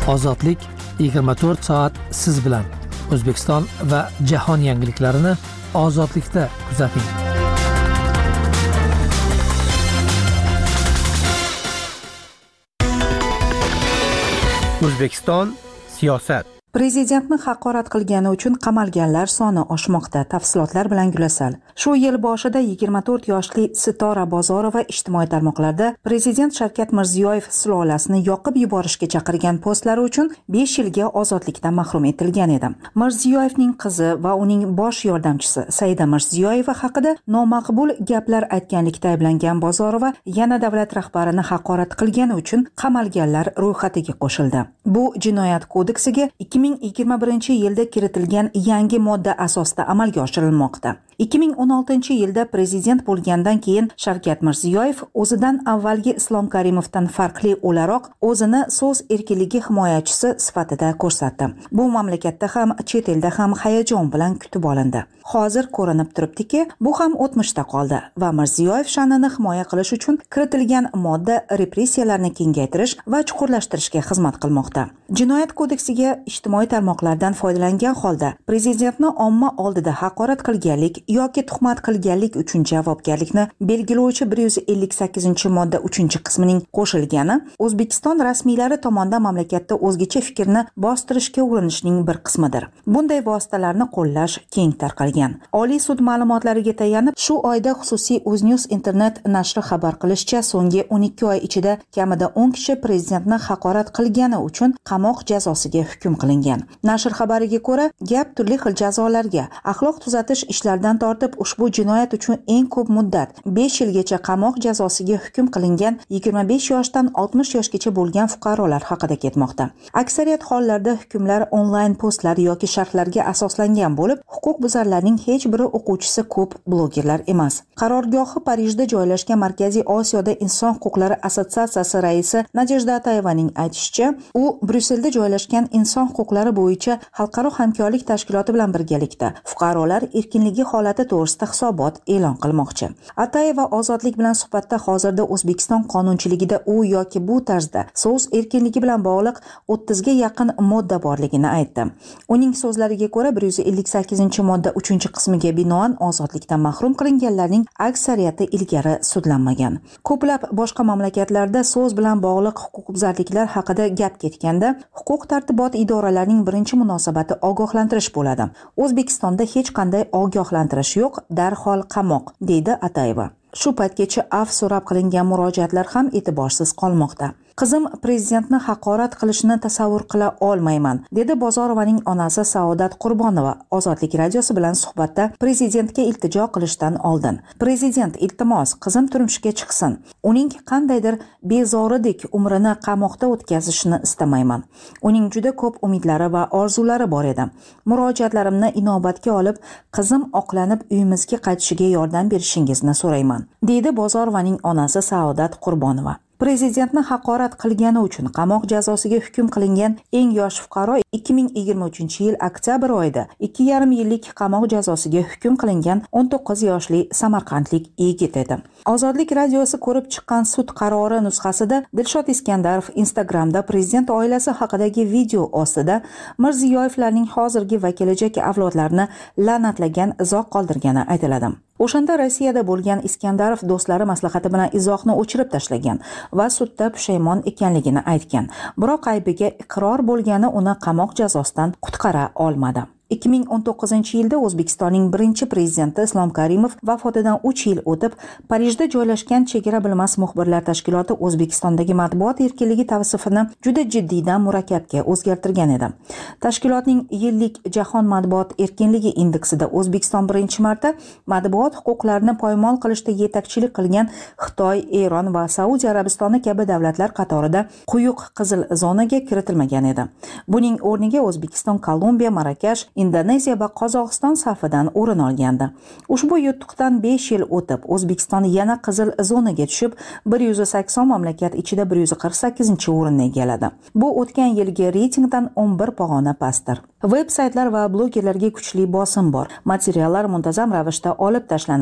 Ozodlik 24 soat siz bilan. O'zbekiston va jahon yangiliklarini ozodlikda kuzating. O'zbekiston siyosat. Prezidentni haqorat qilgani uchun qamalganlar soni oshmoqda. Tafsilotlar bilan Gulasal. Shu yil boshida 24 yoshli Sitora Bozorova ijtimoiy tarmoqlarda Prezident Shavkat Mirziyoyev sulolasini yoqib yuborishga chaqirgan postlari uchun 5 yilga ozodlikdan mahrum etilgan edi. Mirziyoyevning qizi va uning bosh yordamchisi Saida Mirziyoyeva haqida nomaqbul gaplar aytganlikda ayblangan Bozorova yana davlat rahbarini haqorat qilgani uchun qamalganlar ro'yxatiga qo'shildi. Bu Jinoyat kodeksiga 2021-yilda kiritilgan yangi modda asosida amalga oshirilmoqda. 2016-yilda prezident bo'lgandan keyin Shavkat Mirziyoyev o'zidan avvalgi Islom Karimovdan farqli o'laroq o'zini so'z erkinligi himoyachisi sifatida ko'rsatdi. Bu mamlakatda ham, chet elda ham hayajon bilan kutib olindi. Hozir ko'rinib turibdiki, bu ham o'tmishda qoldi va Mirziyoyev sha'nini himoya qilish uchun kiritilgan modda repressiyalarni kengaytirish va chuqurlashtirishga xizmat qilmoqda. Jinoyat kodeksiga ijtimoiy tarmoqlardan foydalangan holda prezidentni omma oldida haqorat qilganlik yoki tuhmat qilganlik uchun javobgarlikni belgilovchi 158-modda 3-qismining qo'shilgani O'zbekiston rasmiylari tomonidan mamlakatda o'zgacha fikrni bostirishga urinishning bir qismidir. Bunday vositalarni qo'llash keng tarqalgan. Oliy sud ma'lumotlariga tayanib, shu oyda xususiy Uznews internet nashri xabar qilishicha, so'nggi 12 oy ichida kamida 10 kishi prezidentni haqorat qilgani uchun qamoq jazosiga hukm qilingan. Nashr xabariga ko'ra, gap turli xil jazolarga, axloq tuzatish ishlaridan tortib ushbu jinoyat uchun eng ko'p muddat 5 yilgacha qamoq jazosiga hukm qilingan 25 yoshdan 60 yoshgacha bo'lgan fuqarolar haqida ketmoqda. Aksariyat hollarda hukmlar onlayn postlar yoki sharhlarga asoslangan bo'lib, huquqbuzarlarning hech biri o'quvchisi ko'p blogerlar emas. Qarorgohi Parijda joylashgan Markaziy Osiyoda Inson huquqlari assotsiatsiyasi raisi Nadejda Atayevaning aytishicha, u Bryusselda joylashgan inson huquqlari bo'yicha xalqaro hamkorlik tashkiloti bilan birgalikda fuqarolar erkinligi holati to'g'risida hisobot e'lon qilmoqchi. Atayeva ozodlik bilan suhbatda hozirda O'zbekiston qonunchiligida u yoki bu tarzda so'z erkinligi bilan bog'liq 30 ga yaqin modda borligini aytdi. Uning so'zlariga ko'ra 158-modda 3-qismiga binoan ozodlikdan mahrum qilinganlarning aksariyati ilgari sudlanmagan. Ko'plab boshqa mamlakatlarda so'z bilan bog'liq huquqbuzarliklar haqida gap ketganda huquq tartibot idoralarining birinchi munosabati ogohlantirish bo'ladi. O'zbekistonda hech qanday ogohlantirish yo'q, darhol qamoq, deydi Atayeva. Shu paytgacha af so'rab qilingan murojaatlar ham e'tiborsiz qolmoqda. Qizim prezidentni haqorat qilishni tasavvur qila olmayman, dedi Bozorovaning onasi Saodat Qurbonova Ozodlik radiosi bilan suhbatda prezidentga iltijo qilishdan oldin. Prezident, iltimos, qizim turmushga chiqsin. Uning qandaydir bezoridek umrini qamoqda o'tkazishni istamayman. Uning juda ko'p umidlari va orzulari bor edi. Murojaatlarimni inobatga olib, qizim oqlanib uyimizga qaytishiga yordam berishingizni so'rayman, deydi Bozorovaning onasi Saodat Qurbonova. Prezidentni haqorat qilgani uchun qamoq jazosiga hukm qilingan eng yosh fuqaro 2023-yil oktyabr oyida 2,5 yillik qamoq jazosiga hukm qilingan 19 yoshli samarqandlik yigit edi. Ozodlik radiosi ko'rib chiqqan sud qarori nusxasida Dilshod Iskandarov Instagramda prezident oilasi haqidagi video ostida Mirziyoyevlarning hozirgi va kelajak avlodlarini la'natlagan izoh qoldirgani aytiladi. O'shanda Rossiyada bo'lgan Iskandarov do'stlari maslahati bilan izohni o'chirib tashlagan va sudda pushaymon ekanligini aytgan. Biroq aybiga iqror bo'lgani uni qamoq jazosidan qutqara olmadi. 2019-yilda O'zbekistonning birinchi prezidenti Islom Karimov vafotidan 3 yil o'tib, Parijda joylashgan Chegara bilmas muxbirlar tashkiloti O'zbekistondagi matbuot erkinligi tavsifini juda jiddiydan murakkabga o'zgartirgan edi. Tashkilotning yillik jahon matbuot erkinligi indeksida O'zbekiston birinchi marta matbuot huquqlarini poymol qilishda yetakchilik qilgan Xitoy, Eron va Saudiya Arabistoni kabi davlatlar qatorida quyuq qizil zonaga kiritilmagan edi. Buning o'rniga O'zbekiston, Kolumbiya, Marokash, Indoneziya va Qozog'iston safidan o'rin olgandi. Ushbu yutuqdan 5 yil o'tib, O'zbekiston yana qizil zonaga tushib, 180 mamlakat ichida 148-o'rinni egalladi. Bu o'tgan yilgi reytingdan 11 pog'ona pastdir. Veb-saytlar va blogerlarga kuchli bosim bor. Materiallar muntazam ravishda olib tashlanadi.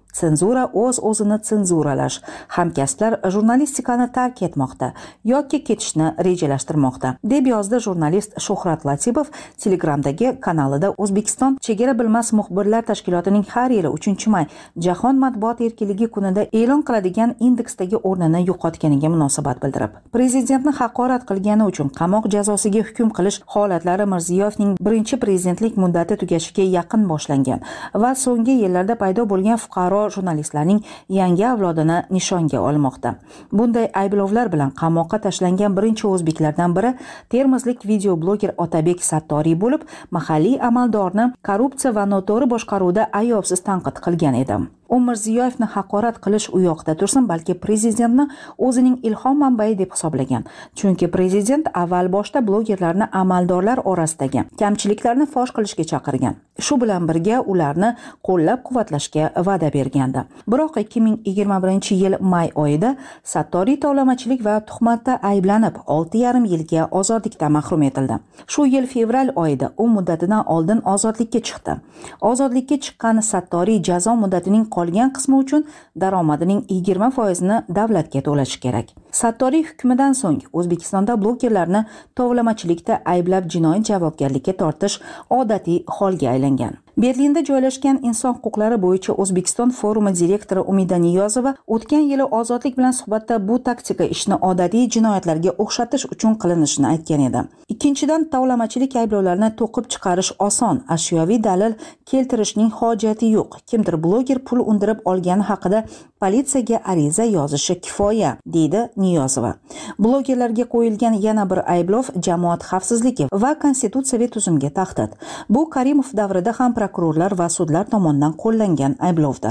Senzura o'z-o'zini senzuralash. Hamkasblar jurnalistikani tark etmoqda yoki ketishni rejalashtirmoqda, deb yozdi jurnalist Shuhrat Latipov Telegramdagi kanalida. O'zbekiston Chegara bilmas muxbirlar tashkilotining har yili 3-may Jahon matbuot erkinligi kunida e'lon qiladigan indeksdagi o'rnini yo'qotganiga munosabat bildirib, prezidentni haqorat qilgani uchun qamoq jazosiga hukm qilish holatlari Mirziyoyevning birinchi prezidentlik muddati tugashiga yaqin boshlangan va so'nggi yillarda paydo bo'lgan fuqaro jurnalistlarning yangi avlodini nishonga olmoqda. Bunday ayblovlar bilan qamoqqa tashlangan birinchi o'zbeklardan biri termizlik videobloger Otabek Sattoriy bo'lib, mahalliy amaldorni korrupsiya va noto'g'ri boshqaruvda ayovsiz tanqid qilgan edi. U Mirziyoyevni haqorat qilish u yoqda tursin, balki prezidentni o'zining ilhom manbai deb hisoblagan. Chunki prezident avval boshda blogerlarni amaldorlar orasidagi kamchiliklarni fosh qilishga chaqirgan. Shu bilan birga ularni qo'llab-quvvatlashga va'da bergandi. Biroq 2021-yil may oyida Sattoriy tovlamachilik va tuhmatda ayblanib 6,5 yilga ozodlikdan mahrum etildi. Shu yil fevral oyida u muddatidan oldin ozodlikka chiqdi. Ozodlikka chiqqan Sattoriy jazo muddatining qolgan qismi uchun daromadining 20%ni davlatga to'lash kerak. Sattoriy hukmidan so'ng O'zbekistonda blogerlarni tovlamachilikda ayblab jinoiy javobgarlikka tortish odatiy holga aylangan. Berlinda joylashgan inson huquqlari bo'yicha O'zbekiston forumi direktori Umida Niyozova o'tgan yili ozodlik bilan suhbatda bu taktika ishni odatiy jinoyatlarga o'xshatish uchun qilinishini aytgan edi. Ikkinchidan, tovlamachilik ayblovlarini to'qib chiqarish oson, ashyoviy dalil keltirishning hojati yo'q. Kimdir bloger pul undirib olgani haqida politsiyaga ariza yozishi kifoya, deydi Niyozova. Blogerlarga qo'yilgan yana bir ayblov jamoat xavfsizligi va konstitutsiyaviy tuzumga tahdid. Bu Karimov davrida ham prokurorlar va sudlar tomonidan qo'llangan ayblovdir.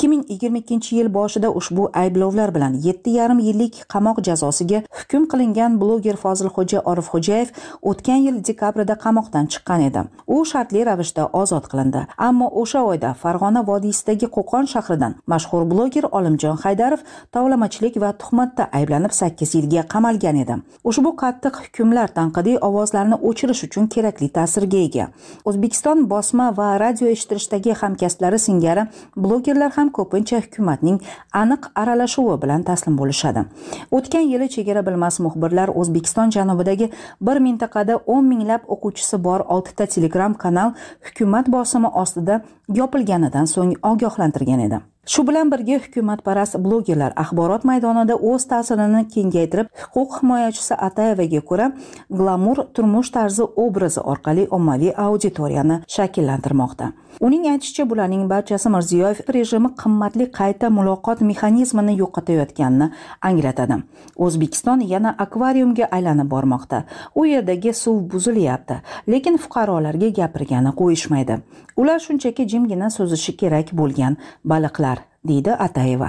2022-yil boshida ushbu ayblovlar bilan 7,5 yillik qamoq jazosiga hukm qilingan bloger Fozilxo'ja Orifxo'jayev o'tgan yil dekabrda qamoqdan chiqqan edi. U shartli ravishda ozod qilindi. Ammo o'sha oyda Farg'ona vodiysidagi Qo'qon shahridan mashhur bloger Olimjon Haydarov tovlamachilik va tuhmatda ayblanib 8 yilga qamalgan edi. Ushbu qattiq hukmlar tanqidiy ovozlarni o'chirish uchun kerakli ta'sirga ega. O'zbekiston bosma va radio eshittirishdagi hamkasblari singari blogerlar ham ko'pincha hukumatning aniq aralashuvi bilan taslim bo'lishadi. O'tgan yili Chegara bilmas muxbirlar O'zbekiston janubidagi bir mintaqada 10 minglab o'quvchisi bor 6 ta Telegram kanal hukumat bosimi ostida yopilganidan so'ng ogohlantirgan edi. Shu bilan birga hukumatparast blogerlar axborot maydonida o'z ta'sirini kengaytirib, huquq himoyachisi Atayevaga ko'ra, glamur turmush tarzi obrazi orqali ommaviy auditoriyani shakllantirmoqda. Uning aytishicha, bularning barchasi Mirziyoyev rejimi qimmatli qayta muloqot mexanizmini yo'qotayotganini anglatadi. O'zbekiston yana akvariumga aylanib bormoqda. U yerdagi suv buzilyapti, lekin fuqarolarga gapirgani qo'yishmaydi. Ular shunchaki jimgina so'zishi kerak bo'lgan baliqlar, deydi Atayeva.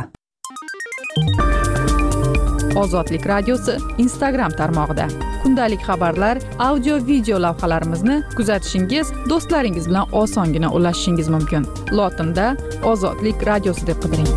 Ozodlik radiosi Instagram tarmog'ida kundalik xabarlar, audio-video lavhalarimizni kuzatishingiz, do'stlaringiz bilan osongina ulashishingiz mumkin. Lotinda Ozodlik radiosi deb qidiring.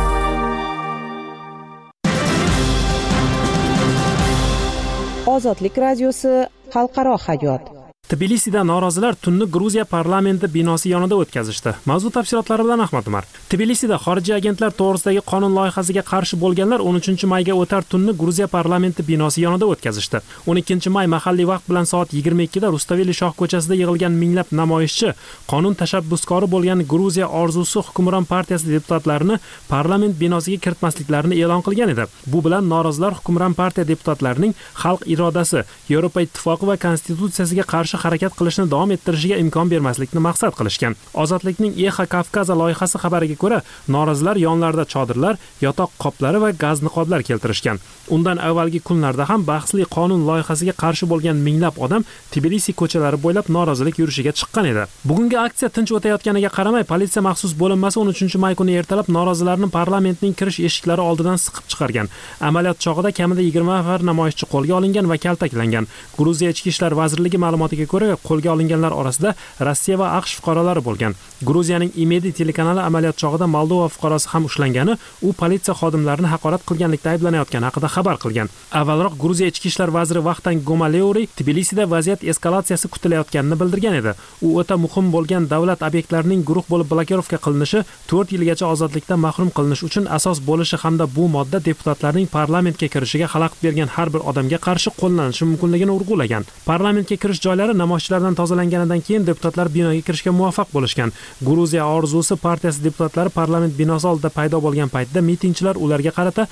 Ozodlik radiosi xalqaro hayot. Tbilisida norozilar tunni Gruziya parlamenti binosi yonida o'tkazishdi. Mavzu tafsilotlari bilan Ahmad Umar. Tbilisida xorijiy agentlar to'g'risidagi qonun loyihasiga qarshi bo'lganlar 13-mayga o'tar tunni Gruziya parlamenti binosi yonida o'tkazishdi. 12-may mahalliy vaqt bilan soat 22 da Rustaveli shoh ko'chasida yig'ilgan minglab namoyishchi qonun tashabbuskori bo'lgan Gruziya orzusi hukmron partiyasi deputatlarini parlament binosiga kiritmasliklarini e'lon qilgan edi. Bu bilan norozilar hukmron partiya deputatlarining xalq irodasi, Yevropa ittifoqi va konstitutsiyasiga qarshi harakat qilishni davom ettirishiga imkon bermaslikni maqsad qilishgan. Ozodlikning Exa Kavkaza loyihasi xabariga ko'ra, norozilar yonlarida chodirlar, yotoq qoplari va gaz niqoblar keltirishgan. Undan avvalgi kunlarda ham bahsli qonun loyihasiga qarshi bo'lgan minglab odam Tbilisi ko'chalari bo'ylab norozilik yurishiga chiqqan edi. Bugungi aksiya tinch o'tayotganiga qaramay, politsiya maxsus bo'linmasi 13-may kuni ertalab norozilarni parlamentning kirish eshiklari oldidan siqib chiqargan. Amaliyot chog'ida kamida 20 nafar namoyishchi qo'lga olingan va kaltaklangan. Gruziya ichki ishlar vazirligi ma'lumotiga ko'ra, qo'lga olinganlar orasida Rossiya va AQSh fuqarolari bo'lgan. Gruziyaning Imedi telekanali amaliyot chog'ida Moldova fuqarosi ham ushlangani, u politsiya xodimlarini haqorat qilganlikda ayblanayotgani haqida xabar qilgan. Avvalroq Gruziya ichki ishlar vaziri Vahtan Gomaleuri Tbilisida vaziyat eskalatsiyasi kutilayotganini bildirgan edi. U o'ta muhim bo'lgan davlat obyektlarining guruh bo'lib blokirovka qilinishi, 4 yilgacha ozodlikdan mahrum qilinish uchun asos bo'lishi hamda bu modda deputatlarning parlamentga kirishiga xalaqit bergan har bir odamga qarshi qo'llanishi mumkinligini urg'ulagan. Parlamentga kirish joylari namoyishchilardan tozalanganidan keyin deputatlar binoga kirishga muvaffaq bo'lishgan. Gruziya orzusi partiyasi deputatlari parlament binosi oldida paydo bo'lgan paytda mitingchilar ularga qarata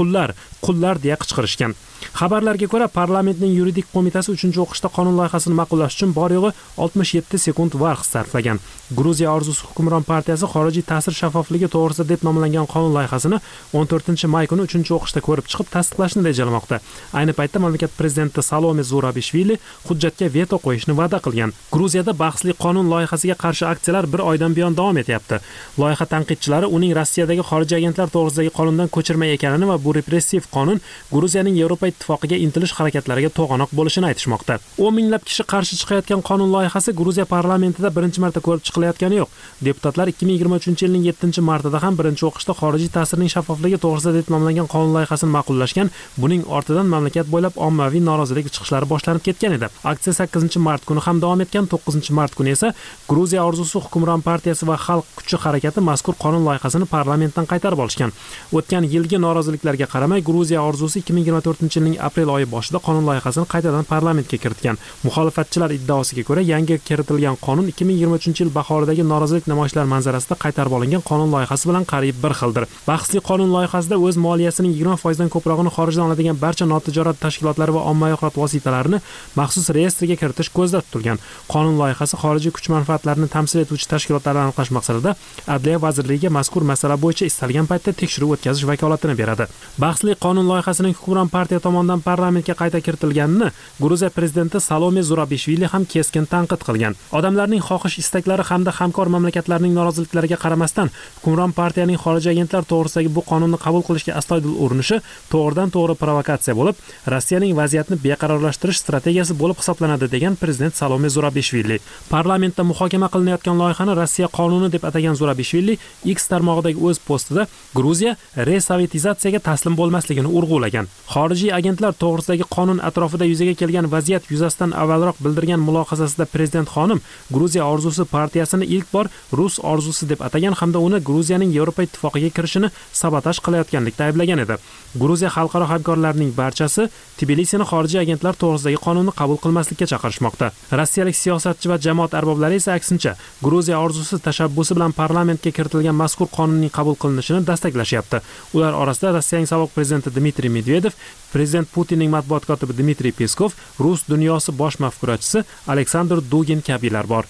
qullar deya qichqirishgan. Xabarlarga ko'ra, parlamentning yuridik qo'mitasi 3-o'qishda qonun loyihasini ma'qullash uchun bor yo'g'i 67 sekund vaqt sarflagan. Gruziya orzusi hukmron partiyasi xorijiy ta'sir shaffofligi to'g'risida deb nomlangan qonun loyihasini 14-may kuni 3-o'qishda ko'rib chiqib tasdiqlashni rejalmoqda. Ayni paytda mamlakat prezidenti Salome Zurabishvili hujjatga veto qo'yishni va'da qilgan. Gruziyada bahsli qonun loyihasiga qarshi aksiyalar bir oydan buyon davom etyapti. Loyiha tanqidchilari uning Rossiyadagi xorijiy agentlar to'g'risidagi qonundan ko'chirma ekanini va bu repressiv qonun Gruziyaning Yevropa ittifoqiga intilish harakatlariga to'g'anoq bo'lishini aytishmoqda. 10 minglab kishi qarshi chiqayotgan qonun loyihasi Gruziya parlamentida birinchi marta ko'rib chiqilayotgani yo'q. Deputatlar 2023-yilning 7-martida ham birinchi o'qishda xorijiy ta'sirning shaffofligi to'g'risida deb nomlangan qonun loyihasini ma'qullashgan. Buning ortidan mamlakat bo'ylab ommaviy norozilik chiqishlari boshlanib ketgan edi. Aksiya 8-mart kuni ham davom etgan. 9-mart kuni esa Gruziya orzusi hukmron partiyasi va xalq kuchi harakati mazkur qonun loyihasini parlamentdan qaytarib olishgan. O'tgan yilgi noroziliklarga qaramay, Gruziya orzusi 2024-yilning aprel oyi boshida qonun loyihasini qaytadan parlamentga kiritgan. Muxolifatchilar iddaosiga ko'ra, yangi kiritilgan qonun 2023-yil bahoridagi norozilik namoyishlar manzarasida qaytarib olingan qonun loyihasi bilan qariyb bir xildir. Bahsli qonun loyihasida o'z moliyasining 20% dan ko'prog'ini xorijdan oladigan barcha notijorat tashkilotlari va ommaviy axborot vositalarini maxsus reyestrga kiritish ko'zda tutilgan. Qonun loyihasi xorijiy kuch manfaatlarini tamsil etuvchi tashkilotlarni aniqlash maqsadida Adliya vazirligiga mazkur masala bo'yicha istalgan paytda tekshiruv o'tkazish vakolatini beradi. Bahsli qonun loyihasining hukmron partiya tomonidan parlamentga qayta kiritilganini Gruziya prezidenti Salome Zurabishvili ham keskin tanqid qilgan. Odamlarning xohish-istaklari hamda hamkor mamlakatlarning noroziliklariga qaramasdan, hukmron partiyaning xorijiy agentlar to'g'risidagi bu qonunni qabul qilishga astoydil urinishi to'g'ridan-to'g'ri provokatsiya bo'lib, Rossiyaning vaziyatni beqarorlashtirish strategiyasi bo'lib hisoblanadi degan prezident Salome Zurabishvili. Parlamentda muhokama qilinayotgan loyihani Rossiya qonuni deb atagan Zurabishvili X tarmog'idagi o'z postida Gruziya resovetizatsiyaga taslim bo'lmasligini urg'ulagan. Xorijiy agentlar to'g'risidagi qonun atrofida yuzaga kelgan vaziyat yuzasidan avvalroq bildirgan mulohazasida prezident xonim Gruziya orzusi partiyasini ilk bor Rus orzusi deb atagan hamda uni Gruziyaning Yevropa ittifoqiga kirishini sabotaj qilayotganlikda ayblagan edi. Gruziya xalqaro hamkorlarining barchasi Tbilisini xorijiy agentlar to'g'risidagi qonunni qabul qilmaslikka chaqirishmoqda. Rossiyalik siyosatchi va jamoat arboblari esa aksincha Gruziya orzusi tashabbusi bilan parlamentga kiritilgan mazkur qonunning qabul qilinishini dastaklashyapti. Ular orasida Rossiyaning sobiq prezidenti Dmitriy Medvedev, prezident Putinning matbuot kotibi Dmitriy Peskov, Rus dunyosi bosh mafkurachisi Aleksandr Dugin kabilar bor.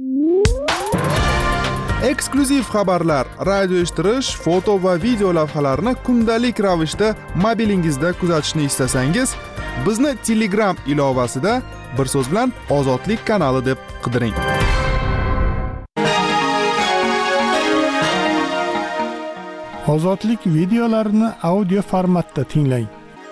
Eksklyuziv xabarlar, radio eshittirish, foto va video lavhalarni kundalik ravishda mobilingizda kuzatishni istasangiz, bizni Telegram ilovasida bir so'z bilan Ozodlik kanali deb qidiring. Ozodlik videolarini audio formatda tinglang.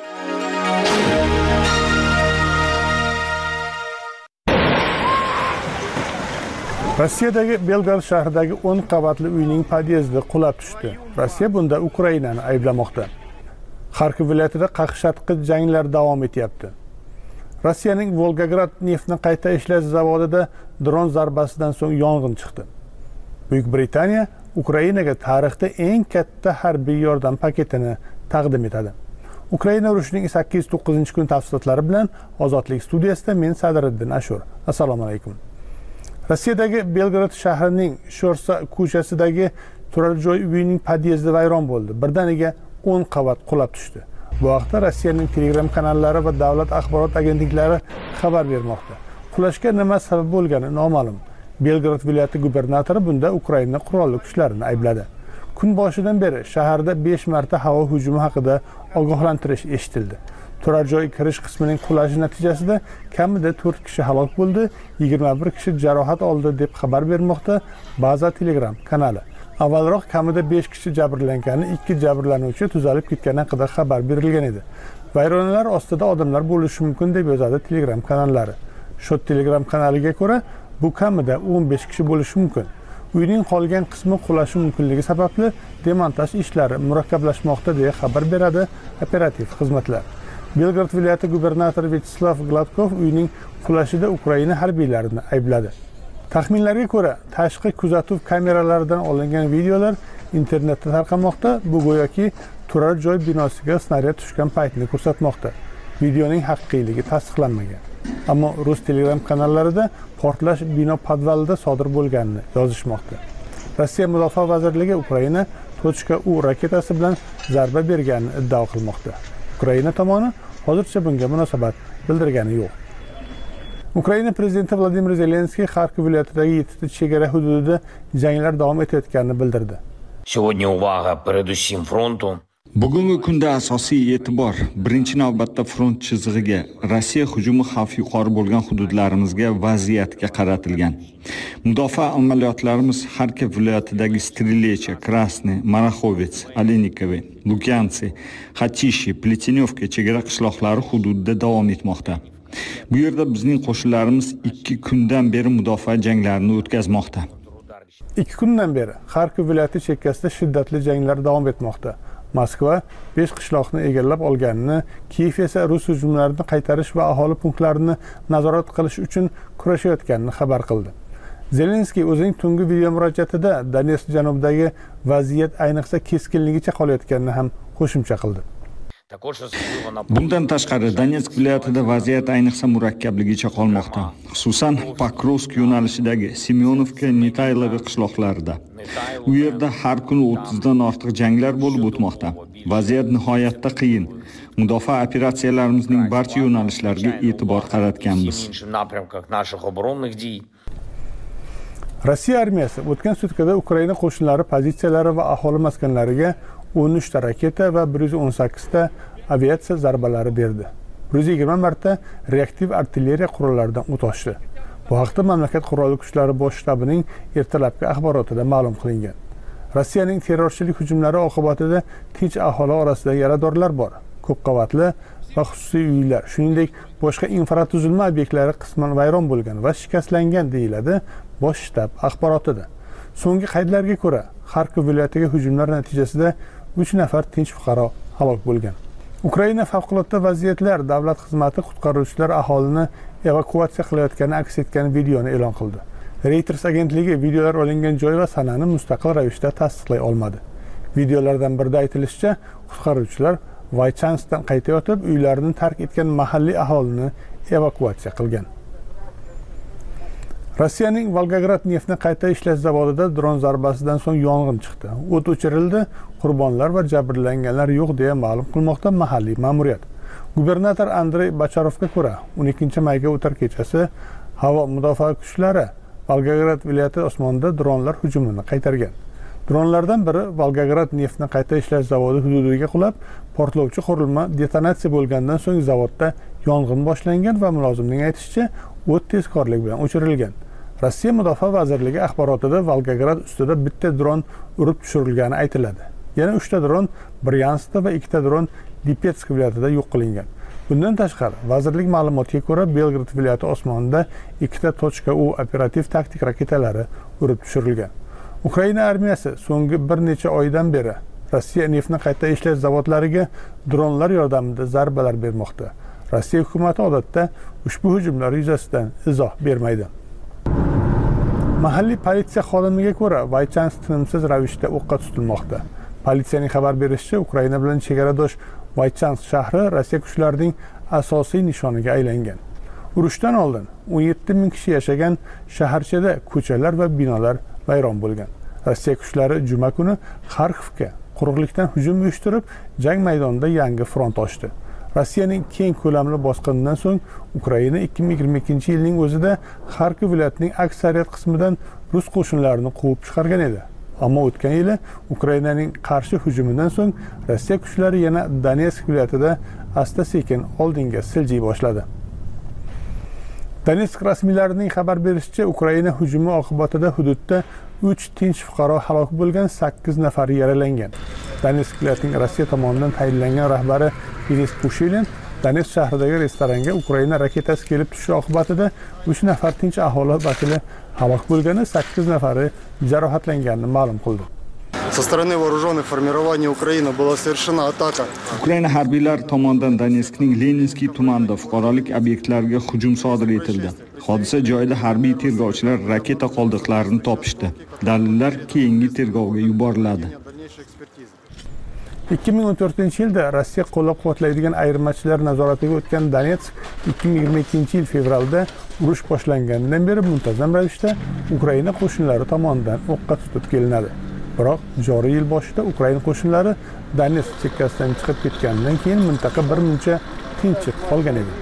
Rossiyadagi Belgrad shahridagi 10 qavatli uyning podyezdi qulab tushdi. Rossiya bunda Ukrainani ayblamoqda. Xarkov viloyatida qaqshatqich janglar davom etyapti. Rossiyaning Volgograd neftni qayta ishlash zavodida dron zarbasidan so'ng yong'in chiqdi. Buyuk Britaniya Ukrainaga tarixda eng katta harbiy yordam paketini taqdim etadi. Ukraina urushining 809-kun tafsilotlari bilan Ozodlik studiyasida men Sadriddin Ashur. Assalomu alaykum. Rossiyadagi Belgrad shahrining Shorsa ko'chasidagi turar joy uyining podyezdi vayron bo'ldi. Birdaniga 10 qavat qulab tushdi. Bu haqda Rossiyaning Telegram kanallari va davlat axborot agentliklari xabar bermoqda. Qulashga nima sabab bo'lgani noma'lum. Belgrad viloyati gubernatori bunda Ukraina qurolli kuchlarini aybladi. Kun boshidan beri shaharda 5 marta havo hujumi haqida ogohlantirish eshitildi. Turar joy kirish qismining qulashi natijasida kamida 4 kishi halok bo'ldi, 21 kishi jarohat oldi deb xabar bermoqda Baza Telegram kanali. Avvalroq kamida 5 kishi jabrlangani, 2 jabrlanuvchi tuzalib ketgani haqida xabar berilgan edi. Vayronalar ostida odamlar bo'lishi mumkin deb yozadi Telegram kanallari. Shot Telegram kanaliga ko'ra, bu kamida 15 kishi bo'lishi mumkin. Uyning qolgan qismi qulashi mumkinligi sababli demontaj ishlari murakkablashmoqda deya xabar beradi operativ xizmatlar. Belgrad viloyati gubernatori Vyacheslav Gladkov uyning qulashida Ukraina harbiylarini aybladi. Taxminlarga ko'ra, tashqi kuzatuv kameralaridan olingan videolar internetda tarqalmoqda. Bu go'yoki turar joy binosiga snaryad tushgan paytni ko'rsatmoqda. Videoning haqiqiyligi tasdiqlanmagan. Ammo rus Telegram kanallarida portlash bino podvalida sodir bo'lganini yozishmoqda. Rossiya Mudofaa vazirligi Ukraina .U raketasi bilan zarba berganini iddao qilmoqda. Ukraina tomoni hozircha bunga munosabat bildirgani yo'q. Ukraina prezidenti Vladimir Zelenskiy Xarkov viloyatidagi 7 chegara hududida janglar davom etayotganini bildirdi. Сегодня увага передусім фронту. Bugungi kunda asosiy e'tibor birinchi navbatda front chizig'iga, Rossiya hujumi xavfi yuqori bo'lgan hududlarimizga vaziyatga qaratilgan. Mudofaa amaliyotlarimiz Xarkov viloyatidagi Strelecha, Krasny, Marachovets, Alenikovo, Lukyansi, Xatishi, Pletenyovka chegara qishloqlari hududida davom etmoqda. Bu yerda bizning qo'shinlarimiz 2 kundan beri mudofaa janglarini o'tkazmoqda. 2 kundan beri Xarkov viloyati chekkasida shiddatli janglar davom etmoqda. Moskva 5 qishloqni egallab olganini, Kiyev esa rus hujumlarini qaytarish va aholi punktlarini nazorat qilish uchun kurashayotganini xabar qildi. Zelenskiy o'zining tungi video murojaatida Donetsk janubidagi vaziyat ayniqsa keskinligicha qolayotganini ham qo'shimcha qildi. Bundan tashqari Donetsk viloyatida vaziyat ayniqsa murakkabligicha qolmoqda. Xususan, Pokrovsk yo'nalishidagi Semyonovka, Netaylovo qishloqlarida. U yerda har kuni 30 dan ortiq janglar bo'lib o'tmoqda. Vaziyat nihoyatda qiyin. Mudofaa operatsiyalarimizning barcha yo'nalishlariga e'tibor qaratganmiz. Rossiya armiyasi o'tgan sutkada Ukraina qo'shinlari pozitsiyalari va aholi maskanlariga 13 ta raketa va 118 ta aviatsiya zarbalari berdi. 120 marta reaktiv artilleriya qurollaridan o't ochdi. Bu haqda mamlakat qurolli kuchlari bosh shtabining ertalabki axborotida ma'lum qilingan. Rossiyaning terrorchilik hujumlari oqibatida tinch aholi orasida yaradorlar bor. Ko'p qavatli va xususiy uylar, shuningdek boshqa infratuzilma obyektlari qisman vayron bo'lgan va shikastlangan deyiladi bosh shtab axborotida. So'nggi qaydlarga ko'ra, Xarkov viloyatiga hujumlar natijasida 3 nafar tinch fuqaro halok bo'lgan. Ukraina favqulodda vaziyatlar davlat xizmati qutqaruvchilar aholini evakuatsiya qilayotgani aks etgan videoni e'lon qildi. Reuters agentligi videolar olingan joy va sanani mustaqil ravishda tasdiqlay olmadi. Videolardan birida aytilishicha, qutqaruvchilar Vaychanskdan qaytayotib uylarini tark etgan mahalliy aholini evakuatsiya qilgan. Rossiyaning Volgograd neftni qayta ishlash zavodida dron zarbasidan so'ng yong'in chiqdi. O't o'chirildi, qurbonlar va jabrlanganlar yo'q deya ma'lum qilmoqda mahalliy ma'muriyat. Gubernator Andrey Bacharovga ko'ra, 12 mayga o'tar kechasi havo mudofaa kuchlari Volgograd viloyati osmonida dronlar hujumini qaytargan. Dronlardan biri Volgograd neftni qayta ishlash zavodi hududiga qulab, portlovchi qurilma detonatsiya bo'lgandan so'ng zavodda yong'in boshlangan va mulozimning aytishicha, o't tezkorlik bilan o'chirilgan. Rossiya Mudofaa vazirligi axborotida Volgograd ustida bitta dron urib tushirilgani aytiladi. Yana 3 ta dron Bryanskda va 2 ta dron Lipetsk viloyatida yo'q qilingan. Bundan tashqari, vazirlik ma'lumotiga ko'ra, Belgrad viloyati osmonida 2 ta .U operativ taktik raketalari urib tushirilgan. Ukraina armiyasi so'nggi bir necha oydan beri Rossiya neftni qayta ishlash zavodlariga dronlar yordamida zarbalar bermoqda. Rossiya hukumati odatda ushbu hujumlar yuzasidan izoh bermaydi. Mahalliy politsiya xodimiga ko'ra, Vaychansk tinimsiz ravishda o'qqa tutilmoqda. Politsiyaning xabar berishicha, Ukraina bilan chegaradosh Vaychansk shahri Rossiya kuchlarining asosiy nishoniga aylangan. Urushdan oldin 17 ming kishi yashagan shaharchada ko'chalar va binolar vayron bo'lgan. Rossiya kuchlari juma kuni Xarkovga quruqlikdan hujum uyushtirib, jang maydonida yangi front ochdi. Rossiyaning keng ko'lamli bosqinidan so'ng Ukraina 2022-yilning o'zida Xarkov viloyatining aksariyat qismidan rus qo'shinlarini quvib chiqargan edi. Ammo o'tgan yili Ukrainaning qarshi hujumidan so'ng Rossiya kuchlari yana Donetsk viloyatida asta-sekin oldinga siljiy boshladi. Donetsk rasmiylarining xabar berishicha, Ukraina hujumi oqibatida hududda 3 tinch fuqaro halok bo'lgan, 8 nafari yaralangan. Donetsk viloyatining Rossiya tomonidan tayinlangan rahbari Denis Pushilin Donetsk shahridagi restoranga Ukraina raketasi kelib tushishi oqibatida 3 nafar tinch aholi vakili halok bo'lgani, 8 nafari jarohatlanganini ma'lum qildi. Со стороны вооруженных формирований Украины была совершена атака. Ukraina harbiylar tomonidan Donetskning Leninskiy tumanida fuqarolik obyektlariga hujum sodir etildi. Hodisa joyida harbiy tergovchilar raketa qoldiqlarini topishdi. Dalillar keyingi tergovga yuboriladi. 2014-yilda Rossiya qo'llab-quvvatlaydigan ayirmachilar nazoratiga o'tgan Donetsk 2022-yil fevralda urush boshlanganidan beri muntazam ravishda Ukraina qo'shinlari tomonidan o'qqa tutib kelinadi. Biroq joriy yil boshida Ukraina qo'shinlari Donetsk chekkasidan chiqib ketganidan keyin mintaqa bir muncha tinchib qolgan edi.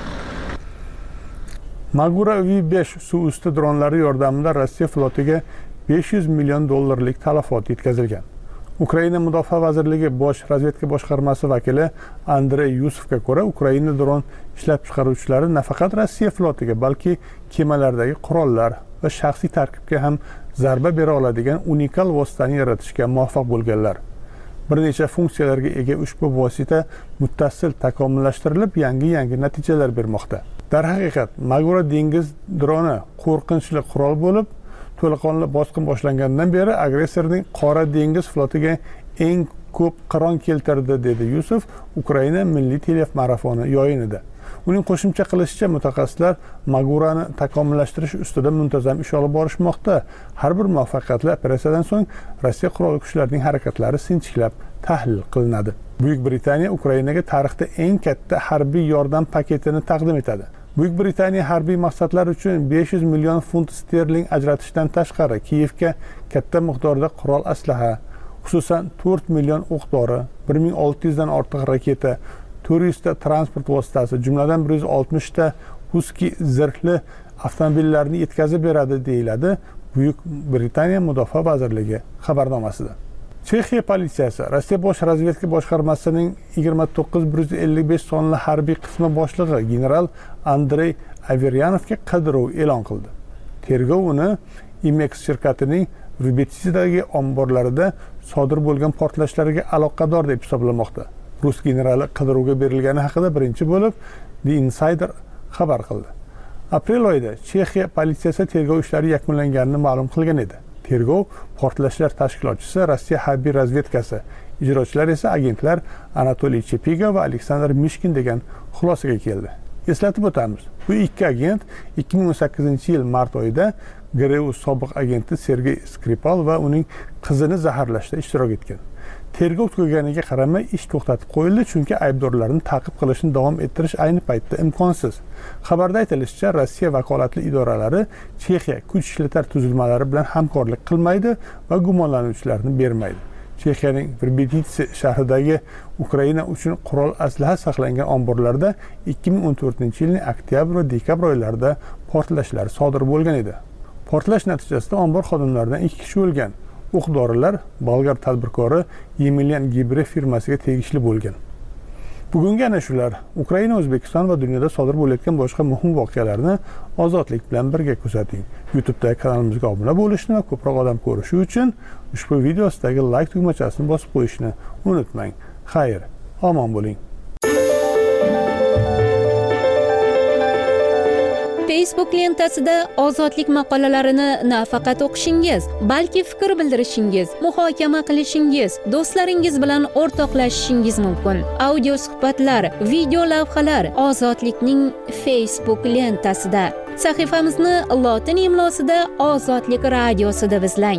Magura V5 suv usti dronlari yordamida Rossiya flotiga $500 million talafot yetkazilgan. Ukraina Mudofaa vazirligi bosh razvedka boshqarmasi vakili Andrey Yusovga ko'ra, Ukraina dron ishlab chiqaruvchilari nafaqat Rossiya flotiga, balki kemalardagi qurollar va shaxsiy tarkibga ham zarba bera oladigan unikal vositani yaratishga muvaffaq bo'lganlar. Bir necha funksiyalarga ega ushbu vosita muttasil takomillashtirilib, yangi natijalar bermoqda. Darhaqiqat, Magura dengiz droni qo'rqinchli qurol bo'lib, to'laqonli bosqin boshlangandan beri agressorning Qora dengiz flotiga eng ko'p qiron keltirdi, dedi Yusuf Ukraina milliy telemarafoni yo'yinida. Uning qo'shimcha qilishicha, mutaxassislar Magurani takomillashtirish ustida muntazam ish olib borishmoqda. Har bir muvaffaqiyatli operatsiyadan so'ng Rossiya qurolli kuchlarining harakatlari sinchiklab tahlil qilinadi. Buyuk Britaniya Ukrainaga tarixda eng katta harbiy yordam paketini taqdim etadi. Buyuk Britaniya harbiy maqsadlar uchun 500 million funt sterling ajratishdan tashqari Kiyevga katta miqdorda qurol aslaha, xususan 4 million o'q-dori, 1600 dan ortiq raketa, 400 ta transport vositasi, jumladan 160 ta Husky zirhli avtomobillarni yetkazib beradi, deyiladi Buyuk Britaniya Mudofaa vazirligi xabarnomasida. Chexiya politsiyasi Rossiya bosh razvedka boshqarmasining 29155 sonli harbiy qismi boshlig'i general Andrey Averyanovga qidiruv e'lon qildi. Tergov uni Imex shirkatining Rubetsidagi omborlarida sodir bo'lgan portlashlarga aloqador deb hisoblamoqda. Rus generali qidiruvga berilgani haqida birinchi bo'lib The Insider xabar qildi. Aprel oyida Chexiya politsiyasi tergov ishlari yakunlanganini ma'lum qilgan edi. Tergov portlashlar tashkilotchisi Rossiya harbiy razvedkasi, ijrochilar esa agentlar Anatoliy Chepiga va Aleksandr Mishkin degan xulosaga keldi. Eslatib o'tamiz, bu ikki agent 2018-yil mart oyida GRU sobiq agenti Sergey Skripal va uning qizini zaharlashda ishtirok etgan. Tergov tugaganiga qaramay ish to'xtatib qo'yildi, chunki aybdorlarni ta'qib qilishni davom ettirish ayni paytda imkonsiz. Xabarda aytilishicha, Rossiya vakolatli idoralari Chexiya kuch ishlatar tuzilmalari bilan hamkorlik qilmaydi va gumonlanuvchilarni bermaydi. Chexiyaning Verbititsi shahridagi Ukraina uchun qurol aslaha saqlangan omborlarda 2014-yilning oktyabr va dekabr oylarida portlashlar sodir bo'lgan edi. Portlash natijasida ombor xodimlaridan 2 kishi o'lgan. O'q-dorilar bolgar tadbirkori Yemelyan Gibre firmasiga tegishli bo'lgan. Bugungi ana shular Ukraina, O'zbekiston va dunyoda sodir bo'layotgan boshqa muhim voqealarni ozodlik bilan birga kuzating. YouTube'dagi kanalimizga obuna bo'lishni va ko'proq odam ko'rishi uchun ushbu video ostidagi like tugmachasini bosib qo'yishni unutmang. Xayr, omon bo'ling. Facebook lentasida ozodlik maqolalarini nafaqat o'qishingiz, balki fikr bildirishingiz, muhokama qilishingiz, do'stlaringiz bilan o'rtoqlashishingiz mumkin. Audio suhbatlar, video lavhalar ozodlikning Facebook lentasida. Sahifamizni lotin imlosida Ozodlik radiosida izlang.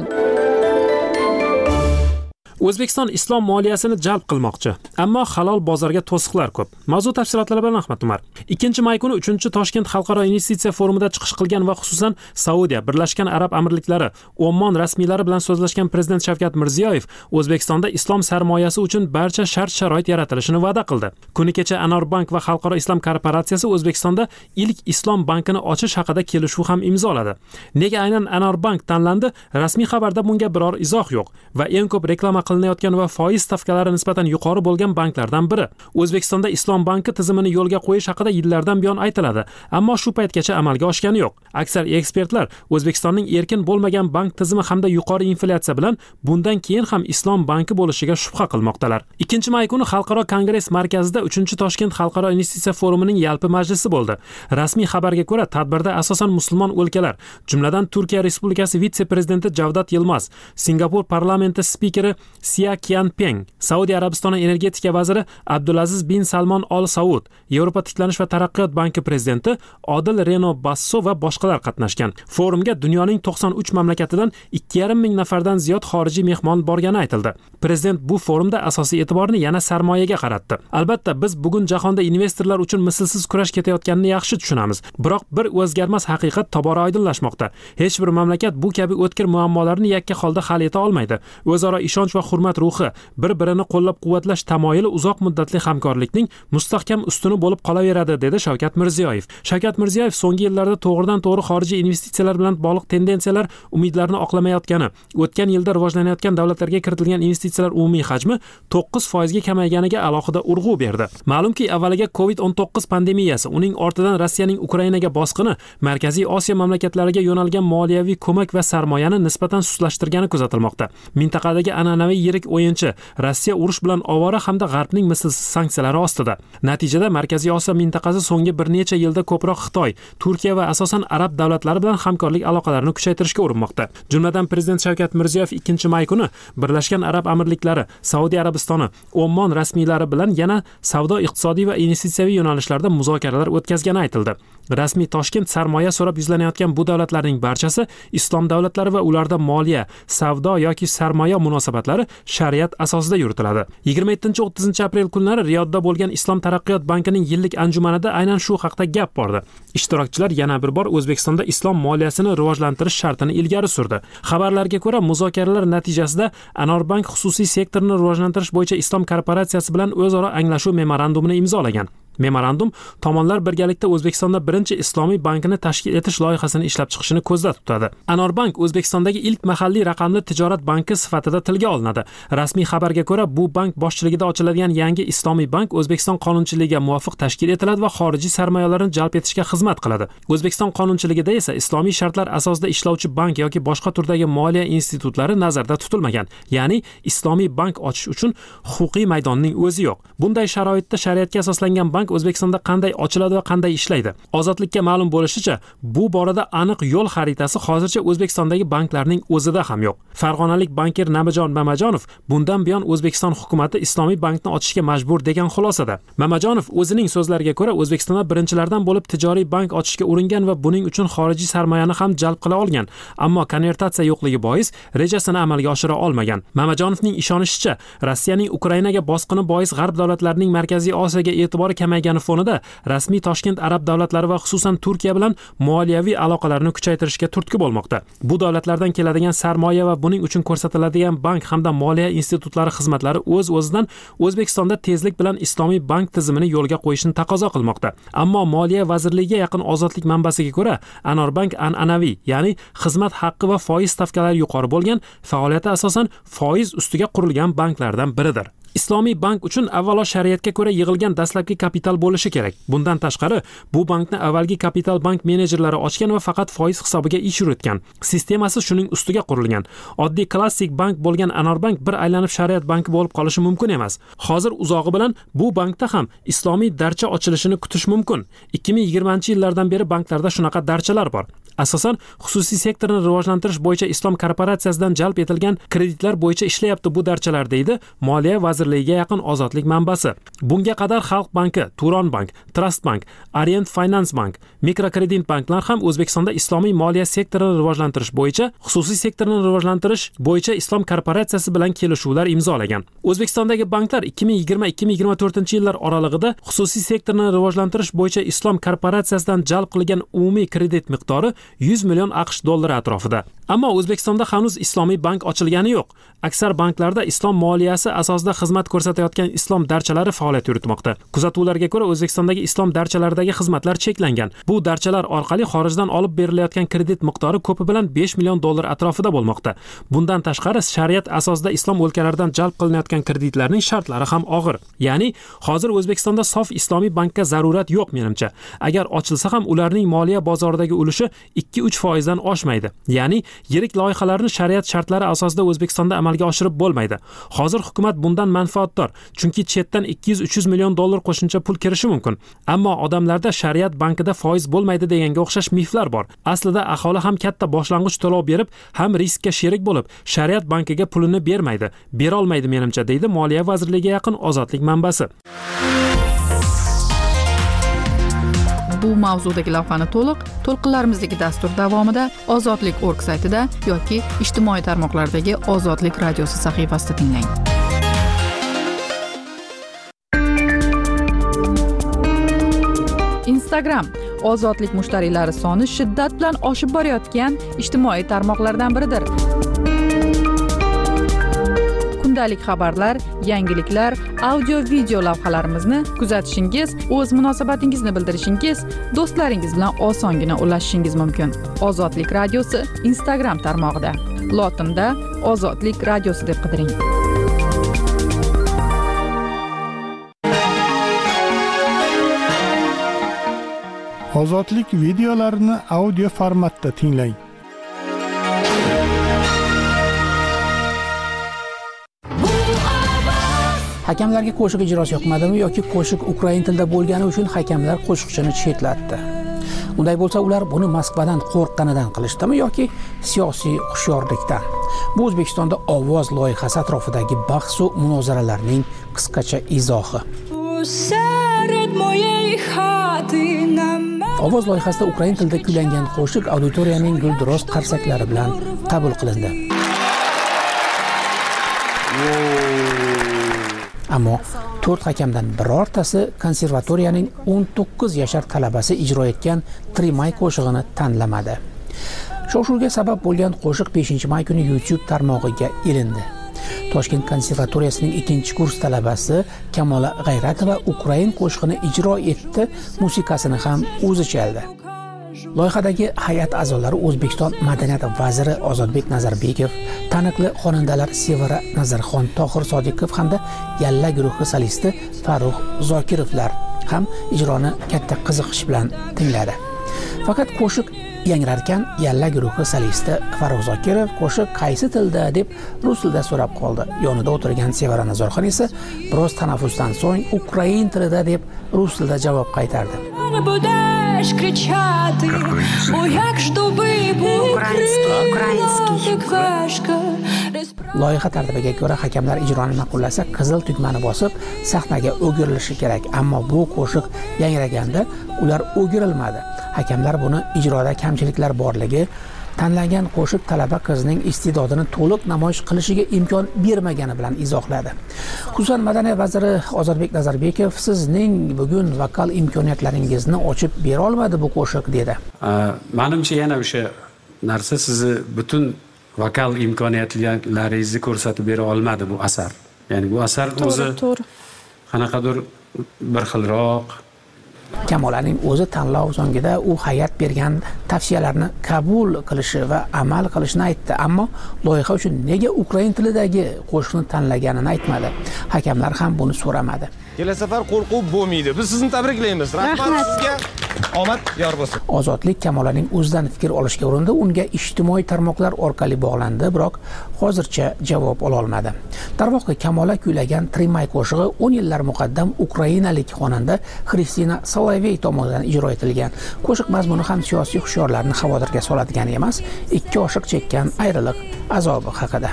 O'zbekiston islom moliyasini jalb qilmoqchi, ammo halol bozorga to'siqlar ko'p. Mavzu tafsilotlari bilan Ahmad Umar. 2-may kuni 3-Toshkent xalqaro investitsiya forumida chiqish qilgan va xususan Saudiya, Birlashgan Arab Amirliklari, Ommon rasmiylari bilan so'zlashgan Prezident Shavkat Mirziyoyev O'zbekistonda islom sarmoyasi uchun barcha shart-sharoit yaratilishini va'da qildi. Kuni kecha Anor Bank va Xalqaro islom korporatsiyasi O'zbekistonda ilk islom bankini ochish haqida kelishuv ham imzoladi. Nega aynan Anor Bank tanlandi? Rasmiy xabarda bunga biror izoh yo'q va eng ko'p reklama qilinayotgan va foiz stavkalari nisbatan yuqori bo'lgan banklardan biri. O'zbekistonda Islom banki tizimini yo'lga qo'yish haqida yillardan buyon aytiladi, ammo shu paytgacha amalga oshgani yo'q. Aksar ekspertlar O'zbekistonning erkin bo'lmagan bank tizimi hamda yuqori inflyatsiya bilan bundan keyin ham Islom banki bo'lishiga shubha qilmoqdalar. 2-may kuni Xalqaro kongress markazida 3-Toshkent xalqaro investitsiya forumining yalpi majlisi bo'ldi. Rasmiy xabarga ko'ra, tadbirda asosan musulmon o'lkalar, jumladan Turkiya Respublikasi vitse-prezidenti Javdat Yilmaz, Singapur parlamenti spikeri Sia Qianpeng, Saudiya Arabistoni energetika vaziri Abdulaziz bin Salmon Al Saud, Yevropa tiklanish va taraqqiyot banki prezidenti Odil Reno Basso va boshqalar qatnashgan. Forumga dunyoning 93 mamlakatidan 2,5 ming nafardan ziyod xorijiy mehmon borgani aytildi. Prezident bu forumda asosiy e'tiborni yana sarmoyaga qaratdi. Albatta, biz bugun jahonda investorlar uchun mislsiz kurash ketayotganini yaxshi tushunamiz. Biroq bir o'zgarmas haqiqat tobora oydinlashmoqda. Hech bir mamlakat bu kabi o'tkir muammolarni yakka holda hal eta olmaydi. O'zaro ishonch va hurmat ruhi, bir-birini qo'llab-quvvatlash tamoyili uzoq muddatli hamkorlikning mustahkam ustuni bo'lib qolaveradi, dedi Shavkat Mirziyoyev. Shavkat Mirziyoyev so'nggi yillarda to'g'ridan-to'g'ri xorijiy investitsiyalar bilan bog'liq tendensiyalar umidlarni oqlamayotgani, o'tgan yilda rivojlanayotgan davlatlarga kiritilgan investitsiyalar umumiy hajmi 9% ga kamayganiga alohida urg'u berdi. Ma'lumki, avvaliga COVID-19 pandemiyasi, uning ortidan Rossiyaning Ukrainaga bosqini Markaziy Osiyo mamlakatlariga yo'nalgan moliyaviy ko'mak va sarmoyani nisbatan sustlashtirgani kuzatilmoqda. Mintaqadagi an'anaviy yirik o'yinchi Rossiya urush bilan ovora hamda G'arbning mislsiz sanksiyalari ostida. Natijada Markaziy Osiyo mintaqasi so'nggi bir necha yilda ko'proq Xitoy, Turkiya va asosan arab davlatlari bilan hamkorlik aloqalarini kuchaytirishga urinmoqda. Jumladan Prezident Shavkat Mirziyoyev 2-may kuni Birlashgan Arab Amirliklari, Saudiya Arabistoni, Ommon rasmiylari bilan yana savdo, iqtisodiy va investitsiyaviy yo'nalishlarda muzokaralar o'tkazgani aytildi. Rasmiy Toshkent sarmoya so'rab yuzlanayotgan bu davlatlarning barchasi islom davlatlari va ularda moliya, savdo yoki sarmoya munosabatlari shariat asosida yuritiladi. 27-30 aprel kunlari Riyodda bo'lgan Islom taraqqiyot bankining yillik anjumanida aynan shu haqda gap bordi. Ishtirokchilar yana bir bor O'zbekistonda islom moliyasini rivojlantirish shartini ilgari surdi. Xabarlarga ko'ra, muzokaralar natijasida Anorbank xususiy sektorni rivojlantirish bo'yicha Islom korporatsiyasi bilan o'zaro anglashuv memorandumini imzolagan. Memorandum tomonlar birgalikda O'zbekistonda birinchi islomiy bankini tashkil etish loyihasini ishlab chiqishni ko'zda tutadi. Anorbank O'zbekistondagi ilk mahalliy raqamli tijorat banki sifatida tilga olinadi. Rasmiy xabarga ko'ra, bu bank boshchiligida ochiladigan yangi islomiy bank O'zbekiston qonunchiligiga muvofiq tashkil etiladi va xorijiy sarmoyalarni jalb etishga xizmat qiladi. O'zbekiston qonunchiligida esa islomiy shartlar asosida ishlovchi bank yoki boshqa turdagi moliya institutlari nazarda tutilmagan. Ya'ni islomiy bank ochish uchun huquqiy maydonning o'zi yo'q. Bunday sharoitda shariatga asoslangan bank O'zbekistonda qanday ochiladi va qanday ishlaydi? Ozodlikka ma'lum bo'lishicha, bu borada aniq yo'l xaritasi hozircha O'zbekistondagi banklarning o'zida ham yo'q. Farg'onalik bankir Namajon Mamajonov bundan buyon O'zbekiston hukumatı islomiy bankni ochishga majbur degan xulosada. Mamajonov o'zining so'zlariga ko'ra, O'zbekistonda birinchilardan bo'lib tijoriy bank ochishga uringan va buning uchun xorijiy sarmoyani ham jalb qila olgan, ammo konvertatsiya yo'qligi bois rejasini amalga oshira olmagan. Mamajonovning ishonishicha, Rossiyaning Ukrainaga bosqini bois G'arb davlatlarining Markaziy Osiyoga e'tibori kamaygani fonida rasmiy Toshkent arab davlatlari va xususan Turkiya bilan moliyaviy aloqalarni kuchaytirishga turtki bo'lmoqda. Bu davlatlardan keladigan sarmoya va buning uchun ko'rsatiladigan bank hamda moliya institutlari xizmatlari o'z-o'zidan O'zbekistonda tezlik bilan islomiy bank tizimini yo'lga qo'yishni taqozo qilmoqda. Ammo Moliya vazirligiga yaqin ozodlik manbasiga ko'ra, Anorbank an'anaviy, ya'ni xizmat haqqi va foiz stavkalari yuqori bo'lgan, faoliyati asosan foiz ustiga qurilgan banklardan biridir. Islomiy bank uchun avvalo shariatga ko'ra yig'ilgan dastlabki kapital bo'lishi kerak. Bundan tashqari, bu bankni avvalgi kapital bank menejerlari ochgan va faqat foiz hisobiga ish yuritgan. Sistemasi shuning ustiga qurilgan. Oddiy klassik bank bo'lgan Anorbank bir aylanib shariat banki bo'lib qolishi mumkin emas. Hozir uzog'i bilan bu bankda ham islomiy darcha ochilishini kutish mumkin. 2020-yillardan beri banklarda shunaqa darchalar bor. Asosan xususiy sektorni rivojlantirish bo'yicha Islom korporatsiyasidan jalb etilgan kreditlar bo'yicha ishlayapti bu darchalar, deydi Moliya vazirligiga yaqin ozodlik manbasi. Bunga qadar Xalq banki, Turon bank, Trust bank, Orient Finance bank, mikrokredit banklar ham O'zbekistonda islomiy moliya sektorini rivojlantirish bo'yicha, xususiy sektorni rivojlantirish bo'yicha Islom korporatsiyasi bilan kelishuvlar imzolagan. O'zbekistondagi banklar 2020-2024-yillar oralig'ida xususiy sektorni rivojlantirish bo'yicha Islom korporatsiyasidan jalb qilingan umumiy kredit miqdori 100 million AQSh dollari atrofida. Ammo O'zbekistonda hanuz islomiy bank ochilgani yo'q. Aksar banklarda islom moliyasi asosida xizmat ko'rsatayotgan islom darchalari faoliyat yuritmoqda. Kuzatuvlarga ko'ra, O'zbekistondagi islom darchalaridagi xizmatlar cheklangan. Bu darchalar orqali xorijdan olib berilayotgan kredit miqdori ko'pi bilan 5 million dollar atrofida bo'lmoqda. Bundan tashqari, shariat asosida islom o'lkalaridan jalb qilinayotgan kreditlarning shartlari ham og'ir. Ya'ni, hozir O'zbekistonda sof islomiy bankka zarurat yo'q menimcha. Agar ochilsa ham ularning moliya bozoridagi ulushi 2-3% dan oshmaydi. Ya'ni, yirik loyihalarni shariat shartlari asosida O'zbekistonda amalga oshirib bo'lmaydi. Hozir hukumat bundan manfaatdor, chunki chetdan 200-300 million dollar qo'shimcha pul kirishi mumkin. Ammo odamlarda shariat bankida foiz bo'lmaydi deganga o'xshash miflar bor. Aslida aholi ham katta boshlang'ich to'lov berib, ham riskka sherik bo'lib, shariat bankiga pulini bermaydi, bera olmaydi menimcha, deydi Moliya vazirligiga yaqin Ozodlik manbasi. Bu mavzudagi lavhani to'lqinlarimizdagi dastur davomida Ozodlik.org saytida yoki ijtimoiy tarmoqlardagi Ozodlik radiosi sahifasida tinglang. Instagram Ozodlik mushtariylari soni shiddat bilan oshib borayotgan ijtimoiy tarmoqlardan biridir. Kundalik xabarlar, yangiliklar, audio-video lavhalarimizni kuzatishingiz, o'z munosabatingizni bildirishingiz, do'stlaringiz bilan osongina ulashishingiz mumkin. Ozodlik radiosi Instagram tarmog'ida. Lotinda Ozodlik radiosi deb qidiring. Ozodlik videolarini audio formatda tinglang. Hakamlarga qo'shiq ijrosi yoqmadimi yoki qo'shiq ukrain tilida bo'lgani uchun hakamlar qo'shiqchini chetlatdi? Unday bo'lsa, ular buni Moskvadan qo'rqqanidan qilishdimi yoki siyosiy hushyorlikdan? Bu O'zbekistonda ovoz loyihasi atrofidagi bahs va munozaralarning qisqacha izohi. Ovoz loyihasida ukrain tilida kuylangan qo'shiq auditoriyaning gulduros qarsaklari bilan qabul qilindi. Ammo 4 hakamdan birortasi konservatoriyaning 19 yashar talabasi ijro etgan Trimay qo'shig'ini tanlamadi. Shov-shuvga sabab bo'lgan qo'shiq 5-may kuni YouTube tarmog'iga ilindi. Toshkent konservatoriyasining 2-kurs talabasi Kamola G'ayratova ukrain qo'shig'ini ijro etdi, musiqasini ham o'zi chaldi. Loyihadagi hay'at a'zolari O'zbekiston madaniyat vaziri Ozodbek Nazarbekov, taniqli xonandalar Sevara Nazarxon, Tohir Sodiqov hamda Yalla guruhi solisti Farruh Zokirovlar ham ijroni katta qiziqish bilan tingladi. Faqat qo'shiq yangrarkan Yalla guruhi solisti Farruh Zokirov qo'shiq qaysi tilda deb rus tilida so'rab qoldi. Yonida o'tirgan Sevara Nazarxon esa biroz tanaffusdan so'ng ukrain tilida deb rus tilida javob qaytardi. Loyiha tartibiga ko'ra hakamlar ijroni ma'qullasa qizil tugmani bosib sahnaga o'girilishi kerak, ammo bu qo'shiq yangraganda ular o'girilmadi. Hakamlar buni ijroda kamchiliklar borligi, tanlangan qo'shiq talaba qizning iste'dodini to'liq namoyish qilishiga imkon bermagani bilan izohladi. Xususan, madaniyat vaziri Ozodbek Nazarbekov sizning bugun vokal imkoniyatlaringizni ochib bera olmadi bu qo'shiq dedi. Menimcha yana o'sha narsa sizni butun vokal imkoniyatlaringizni ko'rsatib bera olmadi bu asar. Ya'ni bu asar o'zi qanaqadir bir xilroq. Kamolaning o'zi tanlov so'ngida u hay'at bergan tavsiyalarni qabul qilishi va amal qilishini aytdi, ammo loyiha uchun nega ukrain tilidagi qo'shiqni tanlaganini aytmadi. Hakamlar ham buni so'ramadi. Kelasi safar qo'rquv bo'lmaydi. Biz sizni tabriklaymiz. Rahmat sizga. Omad yor bo'lsin. Ozodlik Kamolaning o'zidan fikr olishga urindi, unga ijtimoiy tarmoqlar orqali bog'landi, biroq hozircha javob ola olmadi. Darvoqe Kamola kuylagan Trimay qo'shig'i 10 yillar muqaddam ukrainalik xonanda Kristina Solovey tomonidan ijro etilgan. Qo'shiq mazmuni ham siyosiy hushyorlarni xavotirga soladigan emas, ikki oshiq chekkan ayriliq azobi haqida.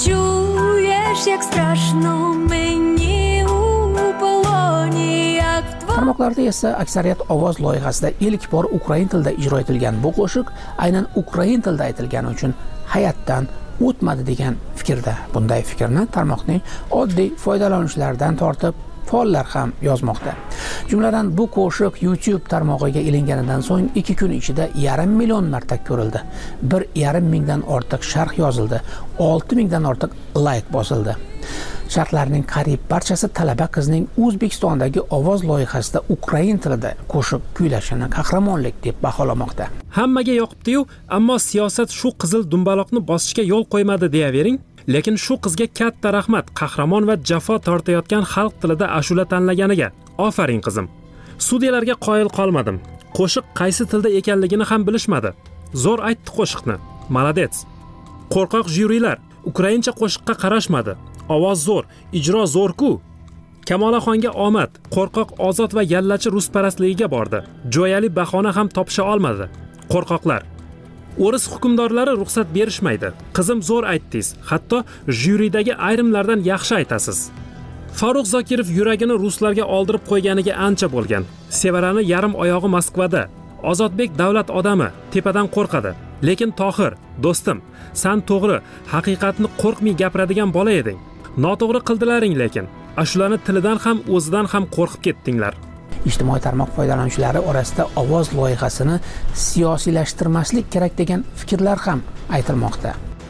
Tarmoqlarda esa aksariyat ovoz loyihasida ilk bor ukrain tilida ijro etilgan bu qo'shiq aynan ukrain tilida aytilgani uchun hay'atdan o'tmadi degan fikrda. Bunday fikrni tarmoqning oddiy foydalanuvchilaridan tortib faollar ham yozmoqda. Jumladan bu qo'shiq YouTube tarmog'iga ilinganidan so'ng 2 kun ichida 1,5 million marta ko'rildi. 1,5 mingdan ortiq sharh yozildi, 6 mingdan ortiq like bosildi. Sharhlarning qariyb barchasi talaba qizning O'zbekistondagi ovoz loyihasida ukrain tilida qo'shiq kuylashini qahramonlik deb baholamoqda. Hammaga yoqibdi-yu, ammo siyosat shu qizil dumbaloqni bosishga yo'l qo'ymadi deyavering. Lekin shu qizga katta rahmat qahramon va jafo tortayotgan xalq tilida ashula tanlaganiga. Ofaring qizim. Sudyalarga qoyil qolmadim. Qo'shiq qaysi tilda ekanligini ham bilishmadi. Zo'r aytdi qo'shiqni. Молодец. Qo'rqoq jyurilar ukraincha qo'shiqqa qarashmadi. Ovoz zo'r, ijro zo'r-ku. Kamolaxonga omad, qo'rqoq ozod va yallachi rusparastligiga bordi. Jo'yali bahona ham topisha olmadi. Qo'rqoqlar. O'ris hukmdorlari ruxsat berishmaydi. Qizim zo'r aytdingiz. Hatto jyuridagi ayrimlardan yaxshi aytasiz. Farruh Zokirov yuragini ruslarga oldirib qo'yganiga ancha bo'lgan. Sevarani yarim oyog'i Moskvada. Ozodbek davlat odami, tepadan qo'rqadi. Lekin Tohir, do'stim, sen to'g'ri, haqiqatni qo'rqmay gapiradigan bola eding. Noto'g'ri qildilaring lekin. Ashulani tilidan ham o'zidan ham qo'rqib ketdinglar. Ijtimoiy tarmoq foydalanuvchilari orasida ovoz loyihasini siyosiylashtirmaslik kerak degan fikrlar ham aytilmoqda.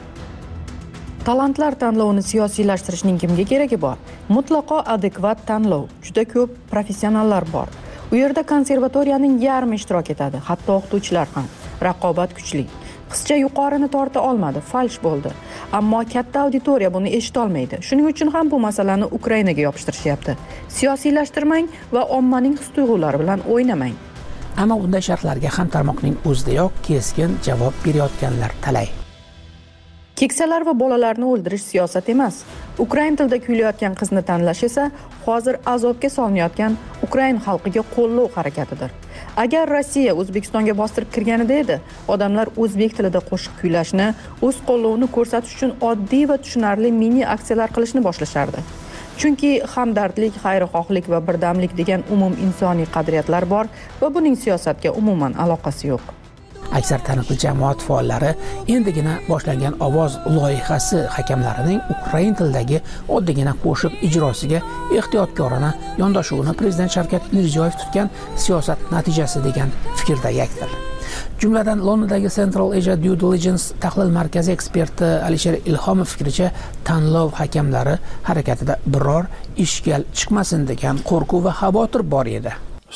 Talantlar tanlovini siyosiylashtirishning kimga keragi bor? Mutlaqo adekvat tanlov. Juda ko'p professionallar bor. U yerda konservatoriyaning yarmi ishtirok etadi, hatto o'qituvchilar ham. Raqobat kuchli. Qizcha yuqorini torta olmadi, falsh bo'ldi. Ammo katta auditoriya buni eshita olmaydi. Shuning uchun ham bu masalani Ukrainaga yopishtirishyapti. Siyosiylashtirmang va ommaning his-tuyg'ulari bilan o'ynamang. Ammo bunday shartlarga ham tarmoqning o'zidayoq keskin javob berayotganlar talay. Keksalar va bolalarni o'ldirish siyosat emas. Ukrain tilida kuylayotgan qizni tanlash esa hozir azobga solinayotgan Ukrain xalqiga qo'llov harakatidir. Agar Rossiya O'zbekistonga bostirib kirganida edi, odamlar o'zbek tilida qo'shiq kuylashni, o'z qo'llovini ko'rsatish uchun oddiy va tushunarli mini aksiyalar qilishni boshlashardi. Chunki hamdardlik, xayrixohlik va birdamlik degan umum insoniy qadriyatlar bor va buning siyosatga umuman aloqasi yo'q. Aksar taniqli jamoat faollari endigina boshlangan ovoz loyihasi hakamlarining ukrain tilidagi oddiygina qo'shiq ijrosiga ehtiyotkorona yondashuvini prezident Shavkat Mirziyoyev tutgan siyosat natijasi degan fikrda yakdir. Jumladan Londondagi Central Asia Due Diligence tahlil markazi eksperti Alisher Ilhomov fikricha, tanlov hakamlari harakatida biror ishgal chiqmasin degan qo'rquv va xavotir bor edi.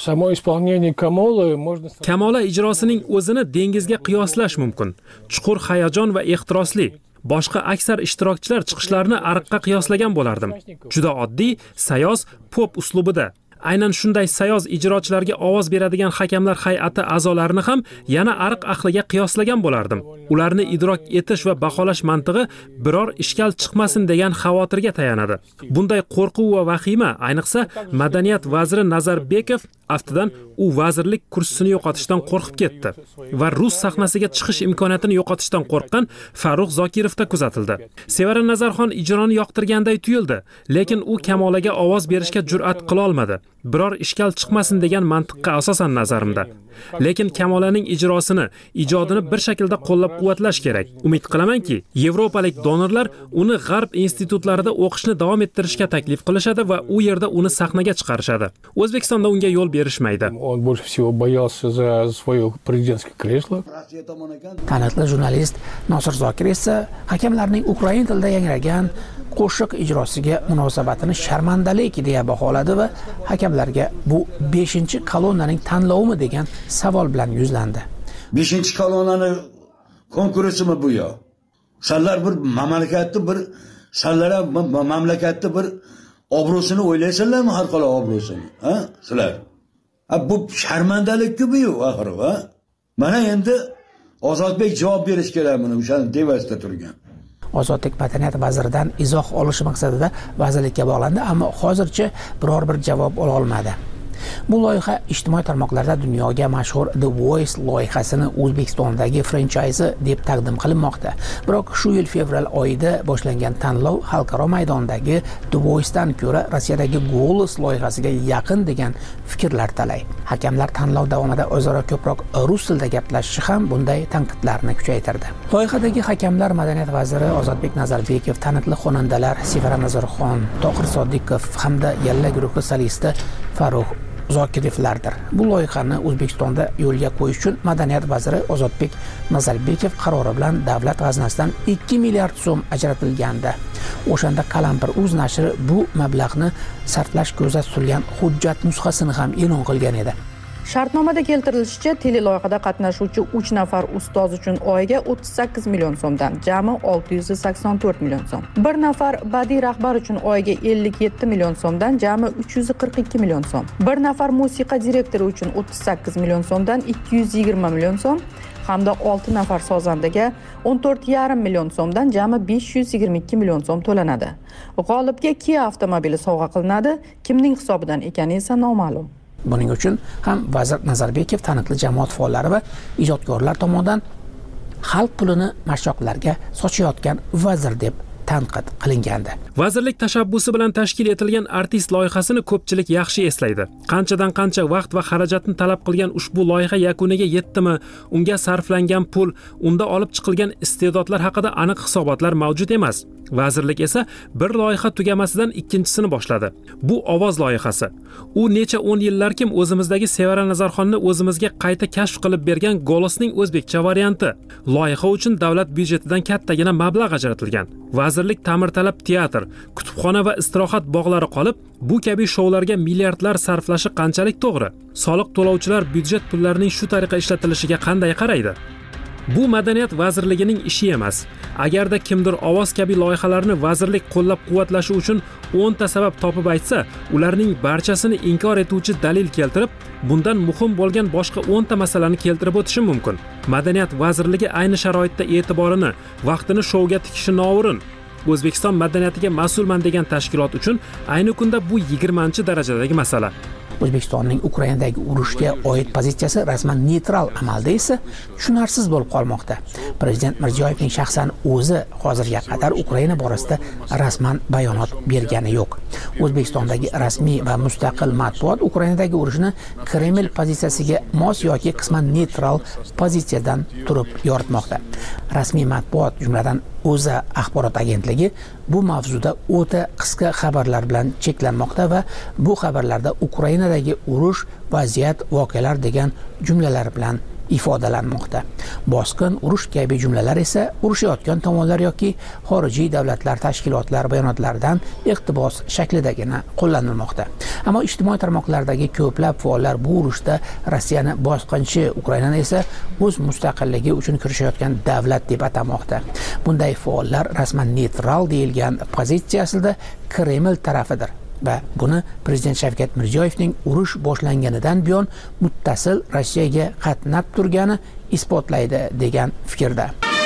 Kamola ijrosining o'zini dengizga qiyoslash mumkin. Chuqur hayajon va ehtirosli. Boshqa aksar ishtirokchilar chiqishlarini ariqqa qiyoslagan bo'lardim. Juda oddiy, sayoz, pop uslubida. Aynan shunday sayoz ijrochilarga ovoz beradigan hakamlar hay'ati a'zolarini ham yana ariq ahliga qiyoslagan bo'lardim. Ularni idrok etish va baholash mantig'i biror ishkal chiqmasin degan xavotirga tayanadi. Bunday qo'rquv va vahima ayniqsa madaniyat vaziri Nazarbekov aftidan u vazirlik kursisini yo'qotishdan qo'rqib ketdi va rus sahnasiga chiqish imkoniyatini yo'qotishdan qo'rqqan Farruh Zokirovda kuzatildi. Sevara Nazarxon ijroni yoqtirganday tuyuldi, lekin u Kamolaga ovoz berishga jur'at qila olmadi. Biror ishkal chiqmasin degan mantiqqa asosan nazarimda. Lekin Kamolaning ijrosini, ijodini bir shaklda qo'llab-quvvatlash kerak. Umid qilamanki, yevropalik donorlar uni g'arb institutlarida o'qishni davom ettirishga taklif qilishadi va u yerda uni sahnaga chiqarishadi. O'zbekistonda unga yo'l berishmaydi. Taniqli jurnalist Nosir Zokir esa hakamlarning ukrain tilida yangragan qo'shiq ijrosiga munosabatini sharmandalik deya baholadi va hakamlarga bu 5-kolonnaning tanlovimi degan savol bilan yuzlandi. 5-kolonnaning konkursimi bu yo? Sizlar bir mamlakatni bir obro'sini o'ylaysizlarmi, har qanday obro'sini, ha? Sizlar. Bu sharmandalik-ku bu, axir, ha? Mana endi Ozodbek javob berish kerak buni, o'shani devasida turgan. Ozodlik madaniyat vaziridan izoh olish maqsadida vazirlikka bog'landi, ammo hozircha biror bir javob ola olmadi. Bu loyiha ijtimoiy tarmoqlarda dunyoga mashhur The Voice loyihasini O'zbekistondagi franchayzi deb taqdim qilinmoqda. Biroq shu yil fevral oyida boshlangan tanlov xalqaro maydondagi The Voice'dan ko'ra Rossiyadagi Golos loyihasiga yaqin degan fikrlar talay. Hakamlar tanlov davomida o'zaro ko'proq rus tilida gaplashishi ham bunday tanqidlarni kuchaytirdi. Loyihadagi hakamlar Madaniyat vaziri Ozodbek Nazarbekov, taniqli xonandalar Sevara Nazarxon, Tohir Sodiqov hamda Yalla guruhi solisti Farruh Zokirovlardir. Bu loyihani O'zbekistonda yo'lga qo'yish uchun Madaniyat vaziri Ozodbek Nazarbekov qarori bilan davlat g'aznasidan 2 milliard so'm ajratilganda, o'shanda Qalampir.uz nashri bu mablag'ni sarflash ko'zda tutilgan hujjat nusxasini ham e'lon qilgan edi. Shartnomada keltirilishicha, teleloyihada qatnashuvchi 3 nafar ustoz uchun oyiga 38 million so'mdan jami 684 million so'm. 1 nafar badiiy rahbar uchun oyiga 57 million so'mdan jami 342 million so'm. 1 nafar musiqa direktori uchun 38 million so'mdan 220 million so'm hamda 6 nafar sozandaga 14,5 million so'mdan jami 522 million so'm to'lanadi. G'olibga Kia avtomobili sovg'a qilinadi. Kimning hisobidan ekani esa noma'lum. Buning uchun ham vazir Nazarbekov taniqli jamoat faollari va ijodkorlar tomonidan xalq pulini mashshoqlarga sochayotgan vazir deb tanqid qilingandi. Vazirlik tashabbusi bilan tashkil etilgan artist loyihasini ko'pchilik yaxshi eslaydi. Qanchadan qancha vaqt va xarajatni talab qilgan ushbu loyiha yakuniga yetdimi? Unga sarflangan pul, unda olib chiqilgan iste'dodlar haqida aniq hisobotlar mavjud emas. Vazirlik esa bir loyiha tugamasidan ikkinchisini boshladi. Bu ovoz loyihasi. U necha 10 yillarkim o'zimizdagi Sevara Nazarxonni o'zimizga qayta kashf qilib bergan Golosning o'zbekcha varianti. Loyiha uchun davlat byudjetidan kattagina mablag' ajratilgan. Vazirlik ta'mirtalab teatr, kutubxona va istirohat bog'lari qolib, bu kabi shoularga milliardlar sarflashi qanchalik to'g'ri? Soliq to'lovchilar byudjet pullarining shu tariqa ishlatilishiga qanday qaraydi? Bu Madaniyat vazirligining ishi emas. Agarda kimdir ovoz kabi loyihalarni vazirlik qo'llab-quvvatlashi uchun 10 ta sabab topib aytsa, ularning barchasini inkor etuvchi dalil keltirib, bundan muhim bo'lgan boshqa 10 ta masalani keltirib o'tishi mumkin. Madaniyat vazirligi ayni sharoitda e'tiborini, vaqtini shouga tikishi noo'rin. O'zbekiston madaniyatiga mas'ulman degan tashkilot uchun ayni kunda bu 20-darajadagi masala. O'zbekistonning Ukrainadagi urushga oid pozitsiyasi rasman neytral amalda esa tushunarsiz bo'lib qolmoqda. Prezident Mirziyoyevning shaxsan o'zi hozirga qadar Ukraina borasida rasman bayonot bergani yo'q. O'zbekistondagi rasmiy va mustaqil matbuot Ukrainadagi urushni Kreml pozitsiyasiga mos yoki qisman neytral pozitsiyadan turib yoritmoqda. Rasmiy matbuot, jumladan O'zA axborot agentligi bu mavzuda o'ta qisqa xabarlar bilan cheklanmoqda va bu xabarlarda Ukrainadagi urush, vaziyat, voqealar degan jumlalar bilan ifodalanmoqda. Bosqin, urush kabi jumlalar esa urushayotgan tomonlar yoki xorijiy davlatlar, tashkilotlar bayonotlaridan iqtibos shaklidagina qo'llanilmoqda. Ammo ijtimoiy tarmoqlardagi ko'plab faollar bu urushda Rossiyani bosqinchi, Ukrainani esa o'z mustaqilligi uchun kurashayotgan davlat deb atamoqda. Bunday faollar rasman neytral deyilgan pozitsiyasida Kreml tarafidir. Va buni prezident Shavkat Mirziyoyevning urush boshlanganidan buyon muttasil Rossiyaga qatnab turgani isbotlaydi degan fikrda.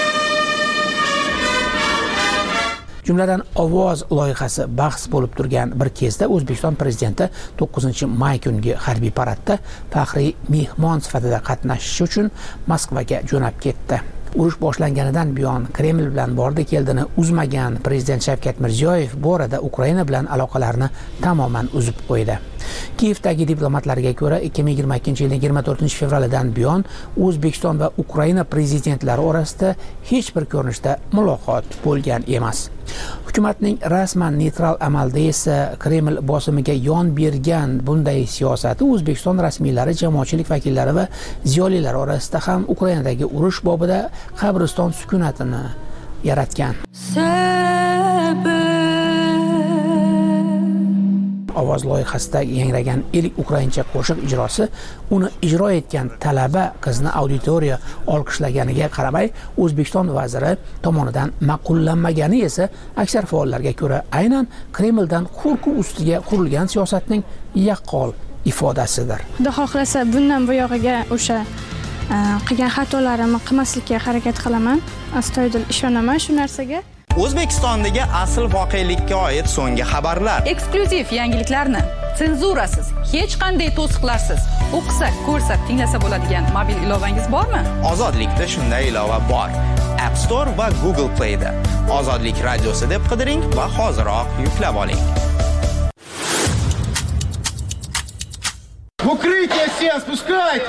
Jumladan ovoz loyihasi bahs bo'lib turgan bir kezda O'zbekiston prezidenti 9-may kungi harbiy paradda faxriy mehmon sifatida qatnashish uchun Moskvaga jo'nab ketdi. Urush boshlanganidan buyon Kreml bilan bordi-keldini uzmagan prezident Shavkat Mirziyoyev bu orada Ukraina bilan aloqalarni tamoman uzib qo'ydi. Kiyevdagi diplomatlarga ko'ra 2022-yilning 24-fevralidan buyon O'zbekiston va Ukraina prezidentlari orasida hech bir ko'rinishda muloqot bo'lgan emas. Hukumatning rasman neytral amalda esa Kreml bosimiga yon bergan bunday siyosati O'zbekiston rasmiylari, jamoatchilik vakillari va ziyolilar orasida ham Ukrainadagi urush bobida qabriston sukunatini yaratgan. Ovoz loyihasida yangragan ilk ukraincha qo'shiq ijrosi uni ijro etgan talaba qizni auditoriya olqishlaganiga qaramay O'zbekiston vaziri tomonidan ma'qullanmagani esa aksar faollarga ko'ra aynan Kremldan qo'rquv ustiga qurilgan siyosatning yaqqol ifodasidir. Xudo xohlasa bundan buyog'iga o'sha qilgan xatolarimni qilmaslikka harakat qilaman. Astoydil ishonaman shu narsaga. O'zbekistondagi asl voqelikka oid so'nggi xabarlar, eksklyuziv yangiliklarni senzurasiz, hech qanday to'siqlarsiz o'qisa, ko'rsa, tinglasa bo'ladigan mobil ilovangiz bormi? Ozodlikda shunday ilova bor. App Store va Google Play da. Ozodlik radiosi deb qidiring va hoziroq yuklab oling. Укрытие все, спускайте!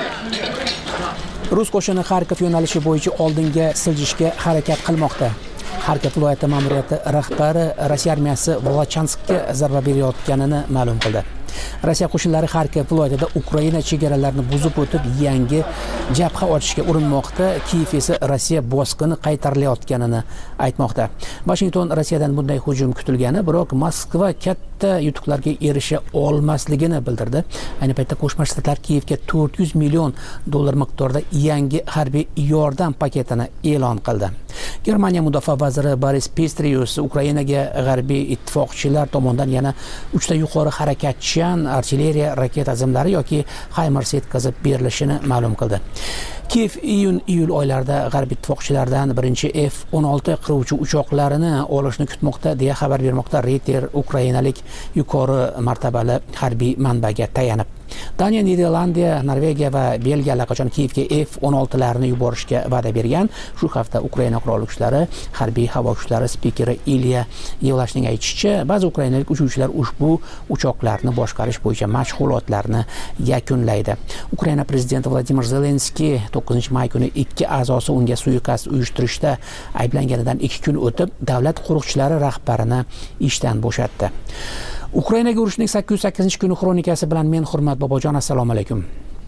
Rus qo'shini Xarkov yo'nalishi bo'yicha oldinga siljishga harakat qilmoqda. Xarkov viloyati ma'muriyati rahbari Rossiya armiyasi Volochanskka zarba berayotganini ma'lum qildi. Rossiya qo'shinlari Xarkov viloyatida Ukraina chegaralarini buzib o'tib, yangi jabha ochishga urinmoqda. Kiyev esa Rossiya bosqini qaytarilayotganini aytmoqda. Washington Rossiyadan bunday hujum kutilgani, biroq Moskva katta yutuqlarga erisha olmasligini bildirdi. Ayni paytda Qo'shma Shtatlar Kiyevga $400 million miqdorida yangi harbiy yordam paketini e'lon qildi. Germaniya mudofaa vaziri Boris Pistorius Ukrainaga g'arbiy ittifoqchilar tomonidan yana 3 ta yuqori harakatchan artilleriya raketa zimlari yoki HIMARS yetkazib berilishini ma'lum qildi. Kiyev iyun-iyul oylarida g'arbiy ittifoqchilardan birinchi F-16 qiruvchi uchoqlarini olishni kutmoqda deya xabar bermoqda Reuters ukrainalik yuqori martabali harbiy manbaga tayanib. Daniya, Niderlandiya, Norvegiya va Belgiya allaqachon Kiyevga F-16larni yuborishga va'da bergan. Shu hafta Ukraina qurolli kuchlari harbiy havo kuchlari spikeri Ilya Yevlashning aytishicha, ba'zi ukrainalik uchuvchilar ushbu uchoqlarni boshqarish bo'yicha mashg'ulotlarni yakunlaydi. Ukraina prezidenti Vladimir Zelenskiy 9-may kuni 2 a'zosi unga suiqasd uyushtirishda ayblanganidan 2 kun o'tib davlat qo'riqchilari rahbarini ishdan bo'shatdi. Ukrainaga urushning 808-kuni xronikasi bilan men Hurmat Bobojon, assalomu alaykum.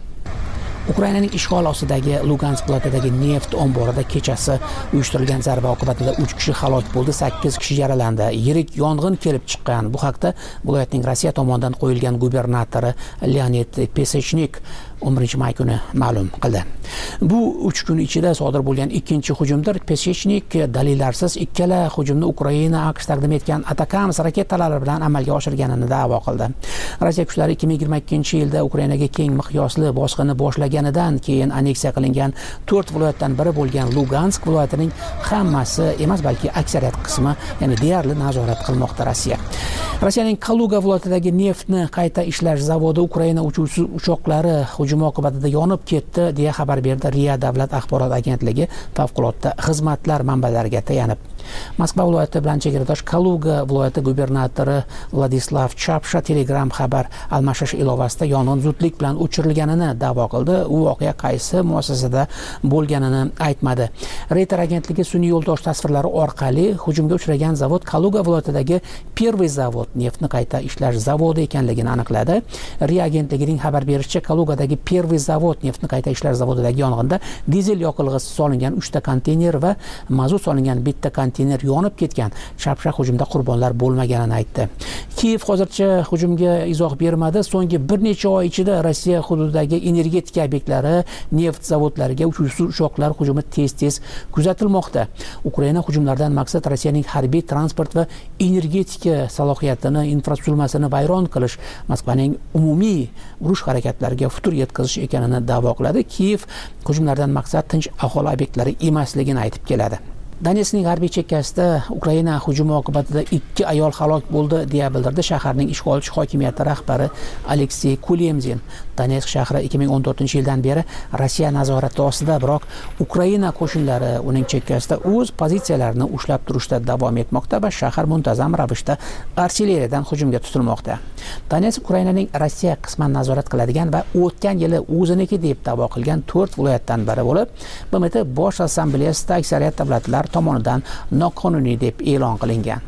Ukrainaning ishg'ol ostidagi Lugansk viloyatidagi neft omborida kechasi uyushtirilgan zarba oqibatida 3 kishi halok bo'ldi, 8 kishi yaralandi. Yirik yong'in kelib chiqqan. Bu haqda viloyatning Rossiya tomonidan qo'yilgan gubernatori Leonid Pesechnik 11-may kuni ma'lum qildi. Bu 3 kun ichida sodir bo'lgan ikkinchi hujumdir. Pesechnik dalillarsiz ikkala hujumni Ukraina AQSh taqdim etgan Atakams raketalari bilan amalga oshirganini da'vo qildi. Rossiya kuchlari 2022-yilda Ukrainaga keng miqyosli bosqinni boshlaganidan keyin aneksiya qilingan 4 viloyatdan biri bo'lgan Lugansk viloyatining hammasi emas, balki aksariyat qismi, ya'ni deyarli nazorat qilmoqda Rossiya. Rossiyaning Kaluga viloyatidagi neftni qayta ishlash zavodi Ukraina uchuvchi uchoqlari hujum oqibatida yonib ketdi deya xabar berdi RIA davlat axborot agentligi favqulodda xizmatlar manbalariga tayanib. Moskva viloyati bilan chegaradosh Kaluga viloyati gubernatori Vladislav Chapsha Telegram xabar almashish ilovasida yong'in zudlik bilan o'chirilganini da'vo qildi. U voqea qaysi muassasada bo'lganini aytmadi. Reuters agentligi sun'iy yo'ldosh tasvirlari orqali hujumga uchragan zavod Kaluga viloyatidagi Первый zavod, neftni qayta ishlash zavodi ekanligini aniqladi. RIA agentligining xabar berishicha, Kalugadagi Первый zavod, neftni qayta ishlash zavodidagi yong'inda dizel yoqilg'isi solingan 3 ta konteyner va mazut solingan bitta konteyner yonib ketgan. Chapsha hujumda qurbonlar bo'lmaganini aytdi. Kiyev hozircha hujumga izoh bermadi. So'nggi bir necha oy ichida Rossiya hududidagi energetika obyektlari, neft zavodlariga uchuvchi uchoqlar hujumi tez-tez kuzatilmoqda. Ukraina hujumlaridan maqsad Rossiyaning harbiy transport va energetika salohiyatini, infratuzilmasini vayron qilish, Moskvaning umumiy urush harakatlariga futur yetkazish ekanini da'vo qiladi. Kiyev hujumlardan maqsad tinch aholi obyektlari emasligini aytib keladi. Donetskning g'arbiy chekkasida Ukraina hujumi oqibatida 2 ayol halok bo'ldi deya bildirdi shaharning ishg'olchi hokimiyati rahbari Aleksey Kulemzin. Donetsk shahri 2014-yildan beri Rossiya nazorati ostida, biroq Ukraina qo'shinlari uning chekkasida o'z pozitsiyalarini ushlab turishda davom etmoqda va shahar muntazam ravishda artilleriyadan hujumga tutilmoqda. Donetsk Ukrainaning Rossiya qisman nazorat qiladigan va o'tgan yili o'ziniki deb da'vo qilgan 4 viloyatdan biri bo'lib, BMT Bosh Assambleyasida aksariyat davlatlar tomonidan noqonuniy deb e'lon qilingan.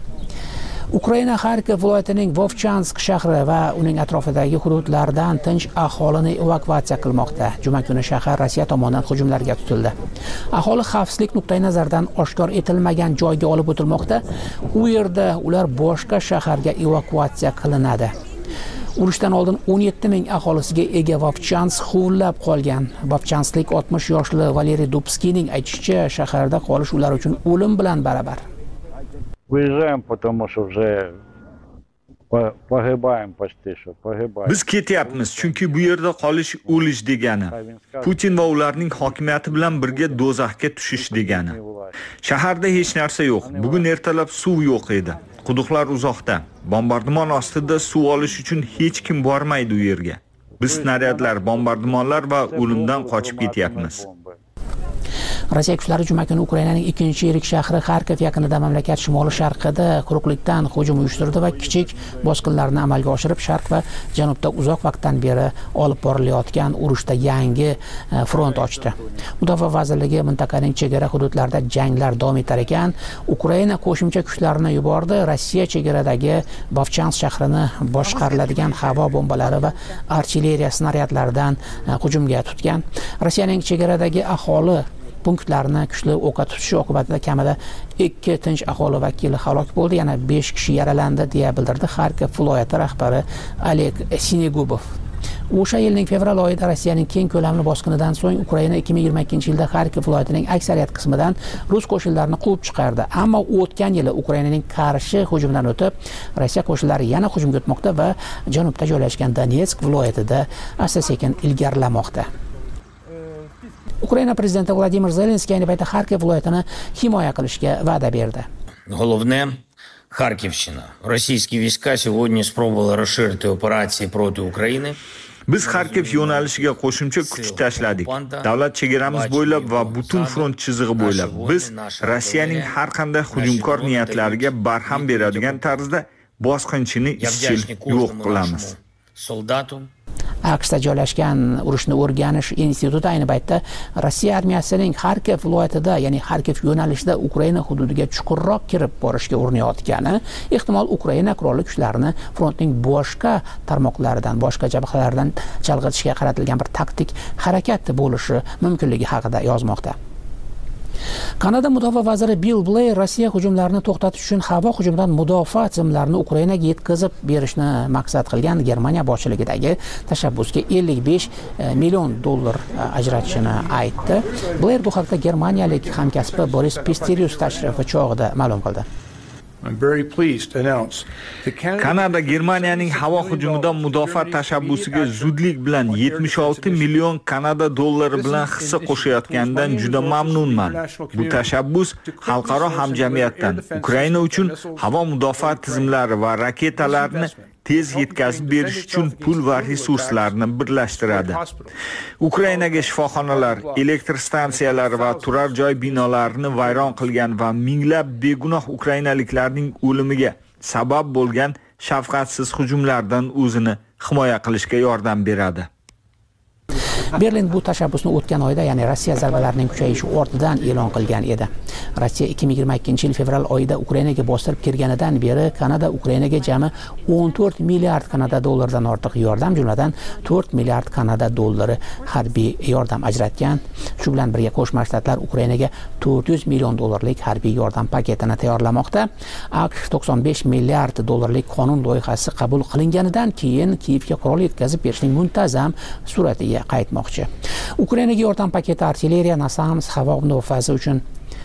Ukraina Xarkov viloyatining Vovchansk shahri va uning atrofidagi hududlardan tinch aholini evakuatsiya qilmoqda. Juma kuni shahar Rossiya tomonidan hujumlarga tutildi. Aholi xavfsizlik nuqtai nazaridan oshkor etilmagan joyga olib o'tilmoqda. U yerda ular boshqa shaharga evakuatsiya qilinadi. Urushdan oldin 17 ming aholisiga ega Vovchansk huvillab qolgan. Vovchansklik 60 yoshli Valeriy Dubskiyning aytishicha, shaharda qolish ular uchun o'lim bilan barabar. Biz ketyapmiz, chunki bu yerda qolish o'lish degani. Putin va ularning hokimiyati bilan birga do'zaxga tushish degani. Shaharda hech narsa yo'q. Bugun ertalab suv yo'q edi. Quduqlar uzoqda. Bombardimon ostida suv olish uchun hech kim bormaydi u yerga. Biz snaryadlar, bombardimonlar va o'limdan qochib ketyapmiz. Rossiya kuchlari juma kuni Ukrainaning ikkinchi yirik shahri Xarkov yaqinida mamlakat shimoli-sharqida quruqlikdan hujum uyushtirdi va kichik bosqinlarni amalga oshirib, sharq va janubda uzoq vaqtdan beri olib borilayotgan urushda yangi front ochdi. Mudofaa vazirligi mintaqaning chegara hududlarida janglar davom etar ekan, Ukraina qo'shimcha kuchlarini yubordi. Rossiya chegaradagi Bovchansk shahrini boshqariladigan havo bombalari va artilleriya snaryadlaridan hujumga tutgan. Rossiyaning chegaradagi aholi punktlarni kuchli o'qqa tutishi oqibatida kamida 2 tinch aholi vakili halok bo'ldi, yana 5 kishi yaralandi deya bildirdi Xarkov viloyati rahbari Oleg Sinegubov. O'sha yilning fevral oyida Rossiyaning keng ko'lamli bosqinidan so'ng Ukraina 2022-yilda Xarkov viloyatining aksariyat qismidan rus qo'shinlarini quvib chiqardi. Ammo o'tgan yili Ukrainaning qarshi hujumidan o'tib, Rossiya qo'shinlari yana hujumga o'tmoqda va janubda joylashgan Donetsk viloyatida asta-sekin ilgarilamoqda. Ukraina prezidenti Vladimir Zelenskiy ayni paytda Xarkov viloyatini himoya qilishga va'da berdi. Головне Харьковщина. Российские войска сегодня спробовали расширить операции против Украины. Biz Xarkov yo'nalishiga qo'shimcha kuch tashladik. Davlat chegaramiz bo'ylab va butun front chizig'i bo'ylab biz Rossiyaning har qanday hujumkor niyatlariga barham beradigan tarzda bosqinchini izchil yo'q qilamiz. AQShda joylashgan urushni o'rganish instituti ayni paytda Rossiya armiyasining Xarkov viloyatida, ya'ni Xarkov yo'nalishida Ukraina hududiga chuqurroq kirib borishga urinayotgani, ehtimol Ukraina qurolli kuchlarini frontning boshqa tarmoqlaridan, boshqa jabhalardan chalg'itishga qaratilgan bir taktik harakat bo'lishi mumkinligi haqida yozmoqda. Kanada mudofaa vaziri Bill Blair Rossiya hujumlarini to'xtatish uchun havo hujumidan mudofaa tizimlarini Ukrainaga yetkazib berishni maqsad qilgan Germaniya boshchiligidagi tashabbusga $55 million ajratishini aytdi. Blair bu haqda germaniyalik hamkasbi Boris Pistorius tashrifi chog'ida ma'lum qildi. Kanada Germaniyaning havo hujumidan mudofaa tashabbusiga zudlik bilan 76 million Kanada dollari bilan hissa qo'shayotganidan juda mamnunman. Bu tashabbus xalqaro hamjamiyatdan Ukraina uchun havo mudofaa tizimlari va raketalarni tez yetkazib berish uchun pul va resurslarni birlashtiradi. Ukrainaga shifoxonalar, elektr stansiyalari va turar joy binolarini vayron qilgan va minglab begunoh ukrainaliklarning o'limiga sabab bo'lgan shafqatsiz hujumlardan o'zini himoya qilishga yordam beradi. Berlin bu tashabbusni o'tgan oyda, ya'ni Rossiya zarbalarining kuchayishi ortidan e'lon qilgan edi. Rossiya 2022-yil fevral oyida Ukrainaga bostirib kirganidan beri Kanada Ukrainaga jami 14 milliard Kanada dollaridan ortiq yordam, jumladan 4 milliard Kanada dollari harbiy yordam ajratgan. Shu bilan birga Qo'shma Shtatlar Ukrainaga 400 million dollarlik harbiy yordam paketini tayyorlamoqda. AQSh 95 milliard dollarlik qonun loyihasi qabul qilinganidan keyin Kiyevga qurol yetkazib berishning muntazam suratiga qaytmoqda. Ukrainaga yordam paketi artilleriya, NASAMS havo mudofaasi uchun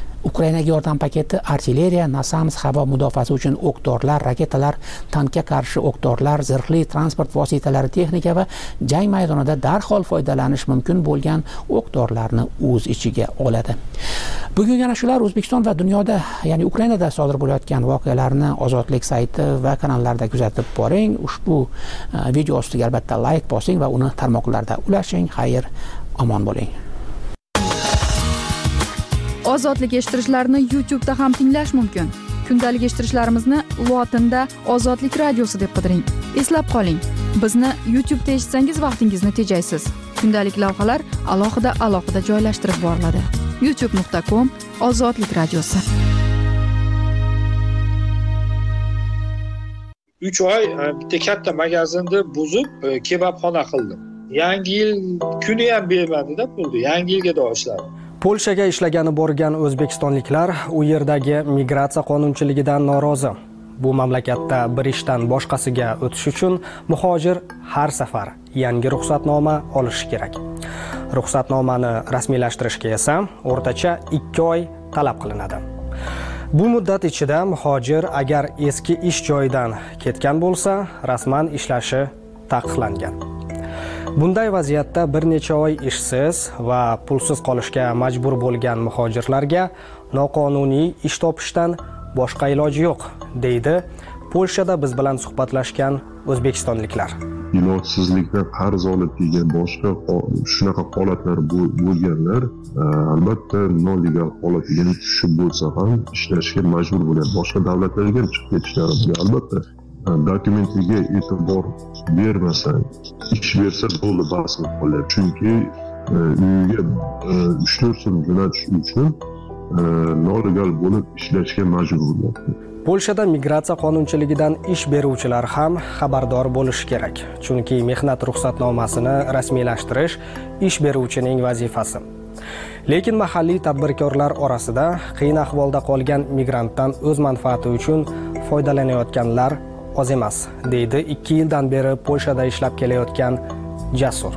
havo mudofaasi uchun o'q-dorilar, raketalar, tankga qarshi o'q-dorilar, zirhli transport vositalari, texnika va jang maydonida darhol foydalanish mumkin bo'lgan o'q-dorilarni o'z ichiga oladi. Bugun yana shular. O'zbekiston va dunyoda, ya'ni Ukrainada sodir bo'layotgan voqealarni Ozodlik sayti va kanallarida kuzatib boring. Ushbu video ostiga albatta like bosing va uni tarmoqlarda ulashing. Xayr, omon bo'ling. Ozodlik eshittirishlarni YouTube'da ham tinglash mumkin. Kundalik eshittirishlarimizni lotinda Ozodlik radiosi deb qidiring. Eslab qoling, bizni YouTube'da eshitsangiz vaqtingizni tejaysiz. Kundalik lavhalar alohida joylashtirib boriladi. youtube.com/Ozodlik radiosi. 3 oy bitta katta magazinni buzib kebabxona qildim. Yangi yil kuni ham bermadi-da pulni. Yangi yilga da ishladim. Polshaga ishlagani borgan o'zbekistonliklar u yerdagi migratsiya qonunchiligidan norozi. Bu mamlakatda bir ishdan boshqasiga o'tish uchun muhojir har safar yangi ruxsatnoma olishi kerak. Ruxsatnomani rasmiylashtirishga esa o'rtacha 2 oy talab qilinadi. Bu muddat ichida muhojir agar eski ish joyidan ketgan bo'lsa, rasman ishlashi taqiqlangan. Bunday vaziyatda bir necha oy ishsiz va pulsiz qolishga majbur bo'lgan muhojirlarga noqonuniy ish topishdan boshqa iloji yo'q, deydi Polshada biz bilan suhbatlashgan o'zbekistonliklar. Ilojsizlikdan qarz olib kelgan boshqa shunaqa holatlar bo'lganlar albatta non-legal holatga tushib bo'lsa ham ishlashga majbur bo'ladi. Boshqa davlatlarga chiqib ketishlari mumkin. Albatta dokumentiga e'tibor bermasang, ish bersa bo'ldi bas qilib qoladi. Chunki uyiga 3-4 so'm jo'natish uchun non-legal bo'lib ishlashga majbur bo'ladi. Polshada migratsiya qonunchiligidan ish beruvchilar ham xabardor bo'lishi kerak. Chunki mehnat ruxsatnomasini rasmiylashtirish ish beruvchining vazifasi. Lekin mahalliy tadbirkorlar orasida qiyin ahvolda qolgan migrantdan o'z manfaati uchun foydalanayotganlar oz emas, deydi 2 yildan beri Polshada ishlab kelayotgan Jasur.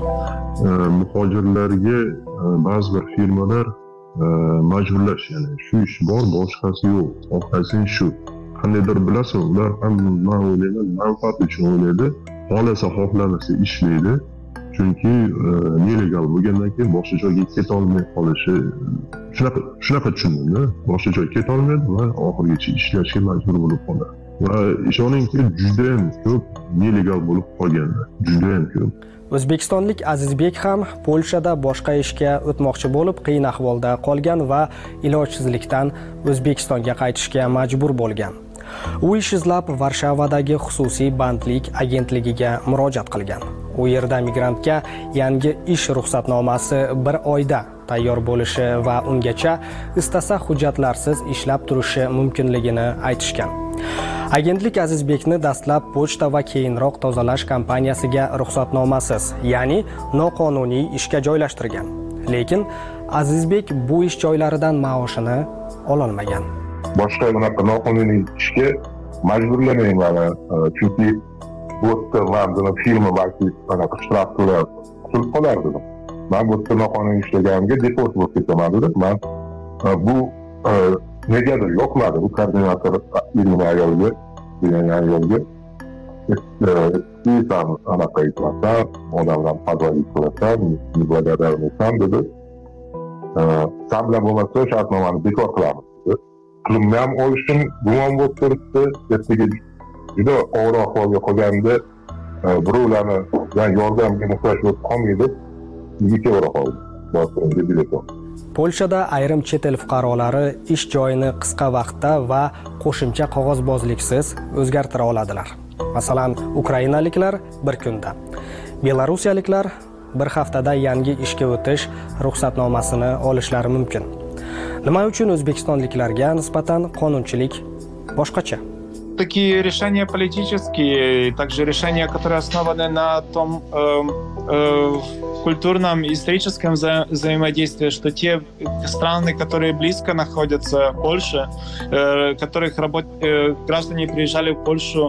Muhojirlarga ba'zi bir firmalar majburlash, ya'ni shu ish bor, boshqasi yo'q, orqasing shu. Qandaydir bilasan, ular ham men o'ylayman manfaat uchun o'ylaydi, xohlasa xohlamasa ishlaydi. Chunki nelegal bo'lgandan keyin boshqa joyga keta olmay qolishi shunaqa tushundim-da. Boshqa joyga keta olmaydi va oxirigacha ishlashga majbur bo'lib qoladi. Va ishoningki, juda ham ko'p nelegal bo'lib qolganlar, juda ham ko'p. O'zbekistonlik Azizbek ham Polshada boshqa ishga o'tmoqchi bo'lib qiyin ahvolda qolgan va ilojsizlikdan O'zbekistonga qaytishga majbur bo'lgan. U ish izlab Varshavadagi xususiy bandlik agentligiga murojaat qilgan. U yerda migrantga yangi ish ruxsatnomasi 1 oyda tayyor bo'lishi va ungacha istasa hujjatlarsiz ishlab turishi mumkinligini aytishgan. Agentlik Azizbekni dastlab pochta va keyinroq tozalash kompaniyasiga ruxsatnomasiz, ya'ni noqonuniy ishga joylashtirgan. Lekin Azizbek bu ish joylaridan maoshini ololmagan. Boshqa bunaqa noqonuniy ishga majburlamayman, chunki bu yerda firma balki bunaqa shtraf to'lab qolardi. Men bu yerda noqonuniy ishlaganimga deport bo'lib ketaman dedim. Men bu negadir yoqmadi bu koordinator ilmiy ayolga, ayolga там anaqa aytmasam, odamlar podvolik qilasan, благодарныйsan dedi. Sen bilan bo'lmasa shartnomani bekor qilamiz dedi. Pulimni ham olishim gumon bo'lib turibdi. Ertaga juda og'ir ahvolga qolganda birovlarni yordamga muhtoj bo'lib qolmaydi. Uyga bora qoldi. Boshqa bilet oldi. Polshada ayrim chet el fuqarolari ish joyini qisqa vaqtda va qo'shimcha qog'ozbozliksiz o'zgartira oladilar. Masalan, ukrainaliklar 1 kunda, belorusiyaliklar 1 haftada yangi ishga o'tish ruxsatnomasini olishlari mumkin. Nima uchun o'zbekistonliklarga nisbatan qonunchilik boshqacha? Такие решения политические, также решения, которые основаны на том культурном и историческом взаимодействии, что те страны, которые близко находятся в Польше, которых граждане приезжали в Польшу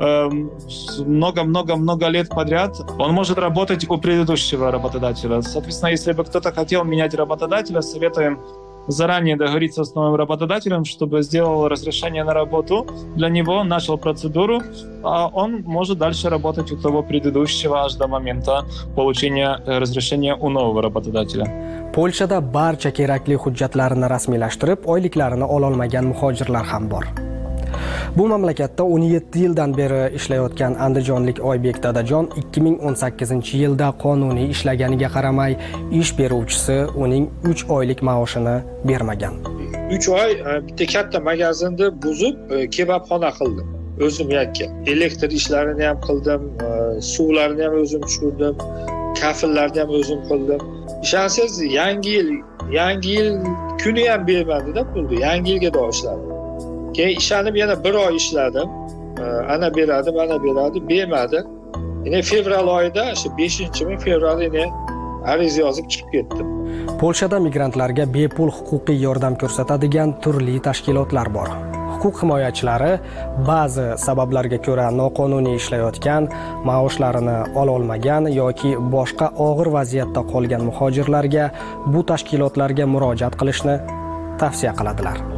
много лет подряд, он может работать у предыдущего работодателя. Соответственно, если бы кто-то хотел менять работодателя, советуем заранее договориться с новым работодателем, чтобы сделал разрешение на работу для него, начал процедуру, а он может дальше работать у того предыдущего аж до момента получения разрешения у нового работодателя. Polshada barcha kerakli hujjatlarni rasmiylashtirib, oyliklarini ololmagan muhojirlar ham bor. Bu mamlakatda 17 yildan beri ishlayotgan andijonlik Oybek Dadajon 2018-yilda qonuniy ishlaganiga qaramay ish beruvchisi uning 3 oylik maoshini bermagan. 3 oy bitta katta magazinni buzib kebabxona qildim. O'zim yakka. Elektr ishlarini ham qildim, suvlarni ham o'zim tushirdim, kafillarni ham o'zim qildim. Ishonsangiz, yangi yil kuni ham bermadi-da pulni. Yangi yilga boshladim. Keyin ishlanib yana 1 oy ishladim. Ana beradi, bermadi. Yine fevral oyida, shu 5-fevral yine ariza yozib chiqib ketdim. Polshada migrantlarga bepul huquqiy yordam ko'rsatadigan turli tashkilotlar bor. Huquq himoyachilari ba'zi sabablarga ko'ra noqonuniy ishlayotgan, maoshlarini ola olmagan yoki boshqa og'ir vaziyatda qolgan muhojirlarga bu tashkilotlarga murojaat qilishni tavsiya qiladilar.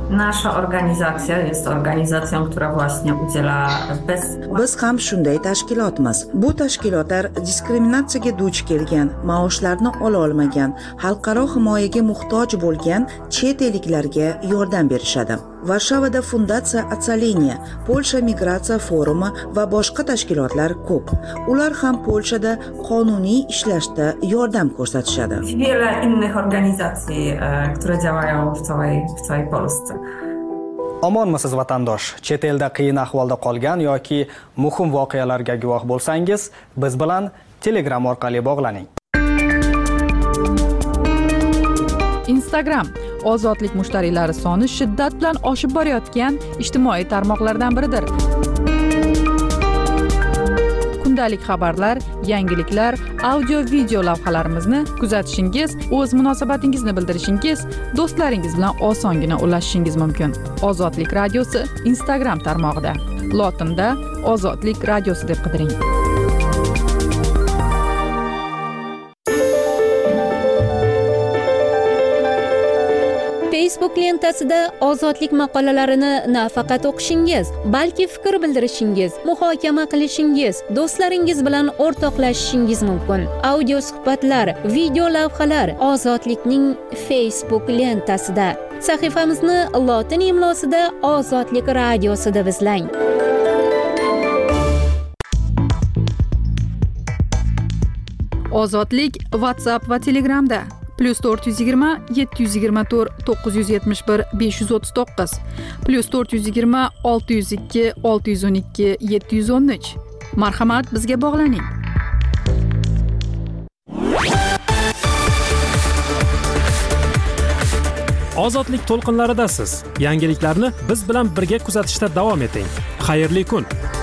Nasza organizacja jest organizacją, która właśnie udziela Biz ham shunday tashkilotmiz. Bu tashkilotlar diskriminatsiyaga duch kelgan, maoshlarni ola olmagan, xalqaro himoyaga muhtoj bo'lgan chet elliklarga yordam berishadi. Varshavada Fundatsiya Atsaleniya, Polsha migratsiya forumi va boshqa tashkilotlar ko'p. Ular ham Polshada qonuniy ishlashda yordam ko'rsatishadi. Wiele innych organizacji, które działają w całej Polsce. Omonmisiz vatandosh? Chet elda qiyin ahvolda qolgan yoki muhim voqealarga guvoh bo'lsangiz, biz bilan Telegram orqali bog'laning. Instagram ozodlik mushtariylari soni shiddat bilan oshib borayotgan ijtimoiy tarmoqlardan biridir. Kundalik xabarlar, yangiliklar, audio-video lavhalarimizni kuzatishingiz, o'z munosabatingizni bildirishingiz, do'stlaringiz bilan osongina ulashishingiz mumkin. Ozodlik radiosi Instagram tarmog'ida. Lotinda Ozodlik radiosi deb qidiring. Facebook lentasida ozodlik maqolalarini nafaqat o'qishingiz, balki fikr bildirishingiz, muhokama qilishingiz, do'stlaringiz bilan o'rtoqlashishingiz mumkin. Audio suhbatlar, video lavhalar Ozodlikning Facebook lentasida. Sahifamizni lotin imlosida Ozodlik radiosida izlang. Ozodlik WhatsApp va Telegramda +420 724 971 539 +420 602 612 713. Marhamat, bizga bog'laning. Ozodlik to'lqinlaridasiz. Yangiliklarni biz bilan birga kuzatishda davom eting. Xayrli kun.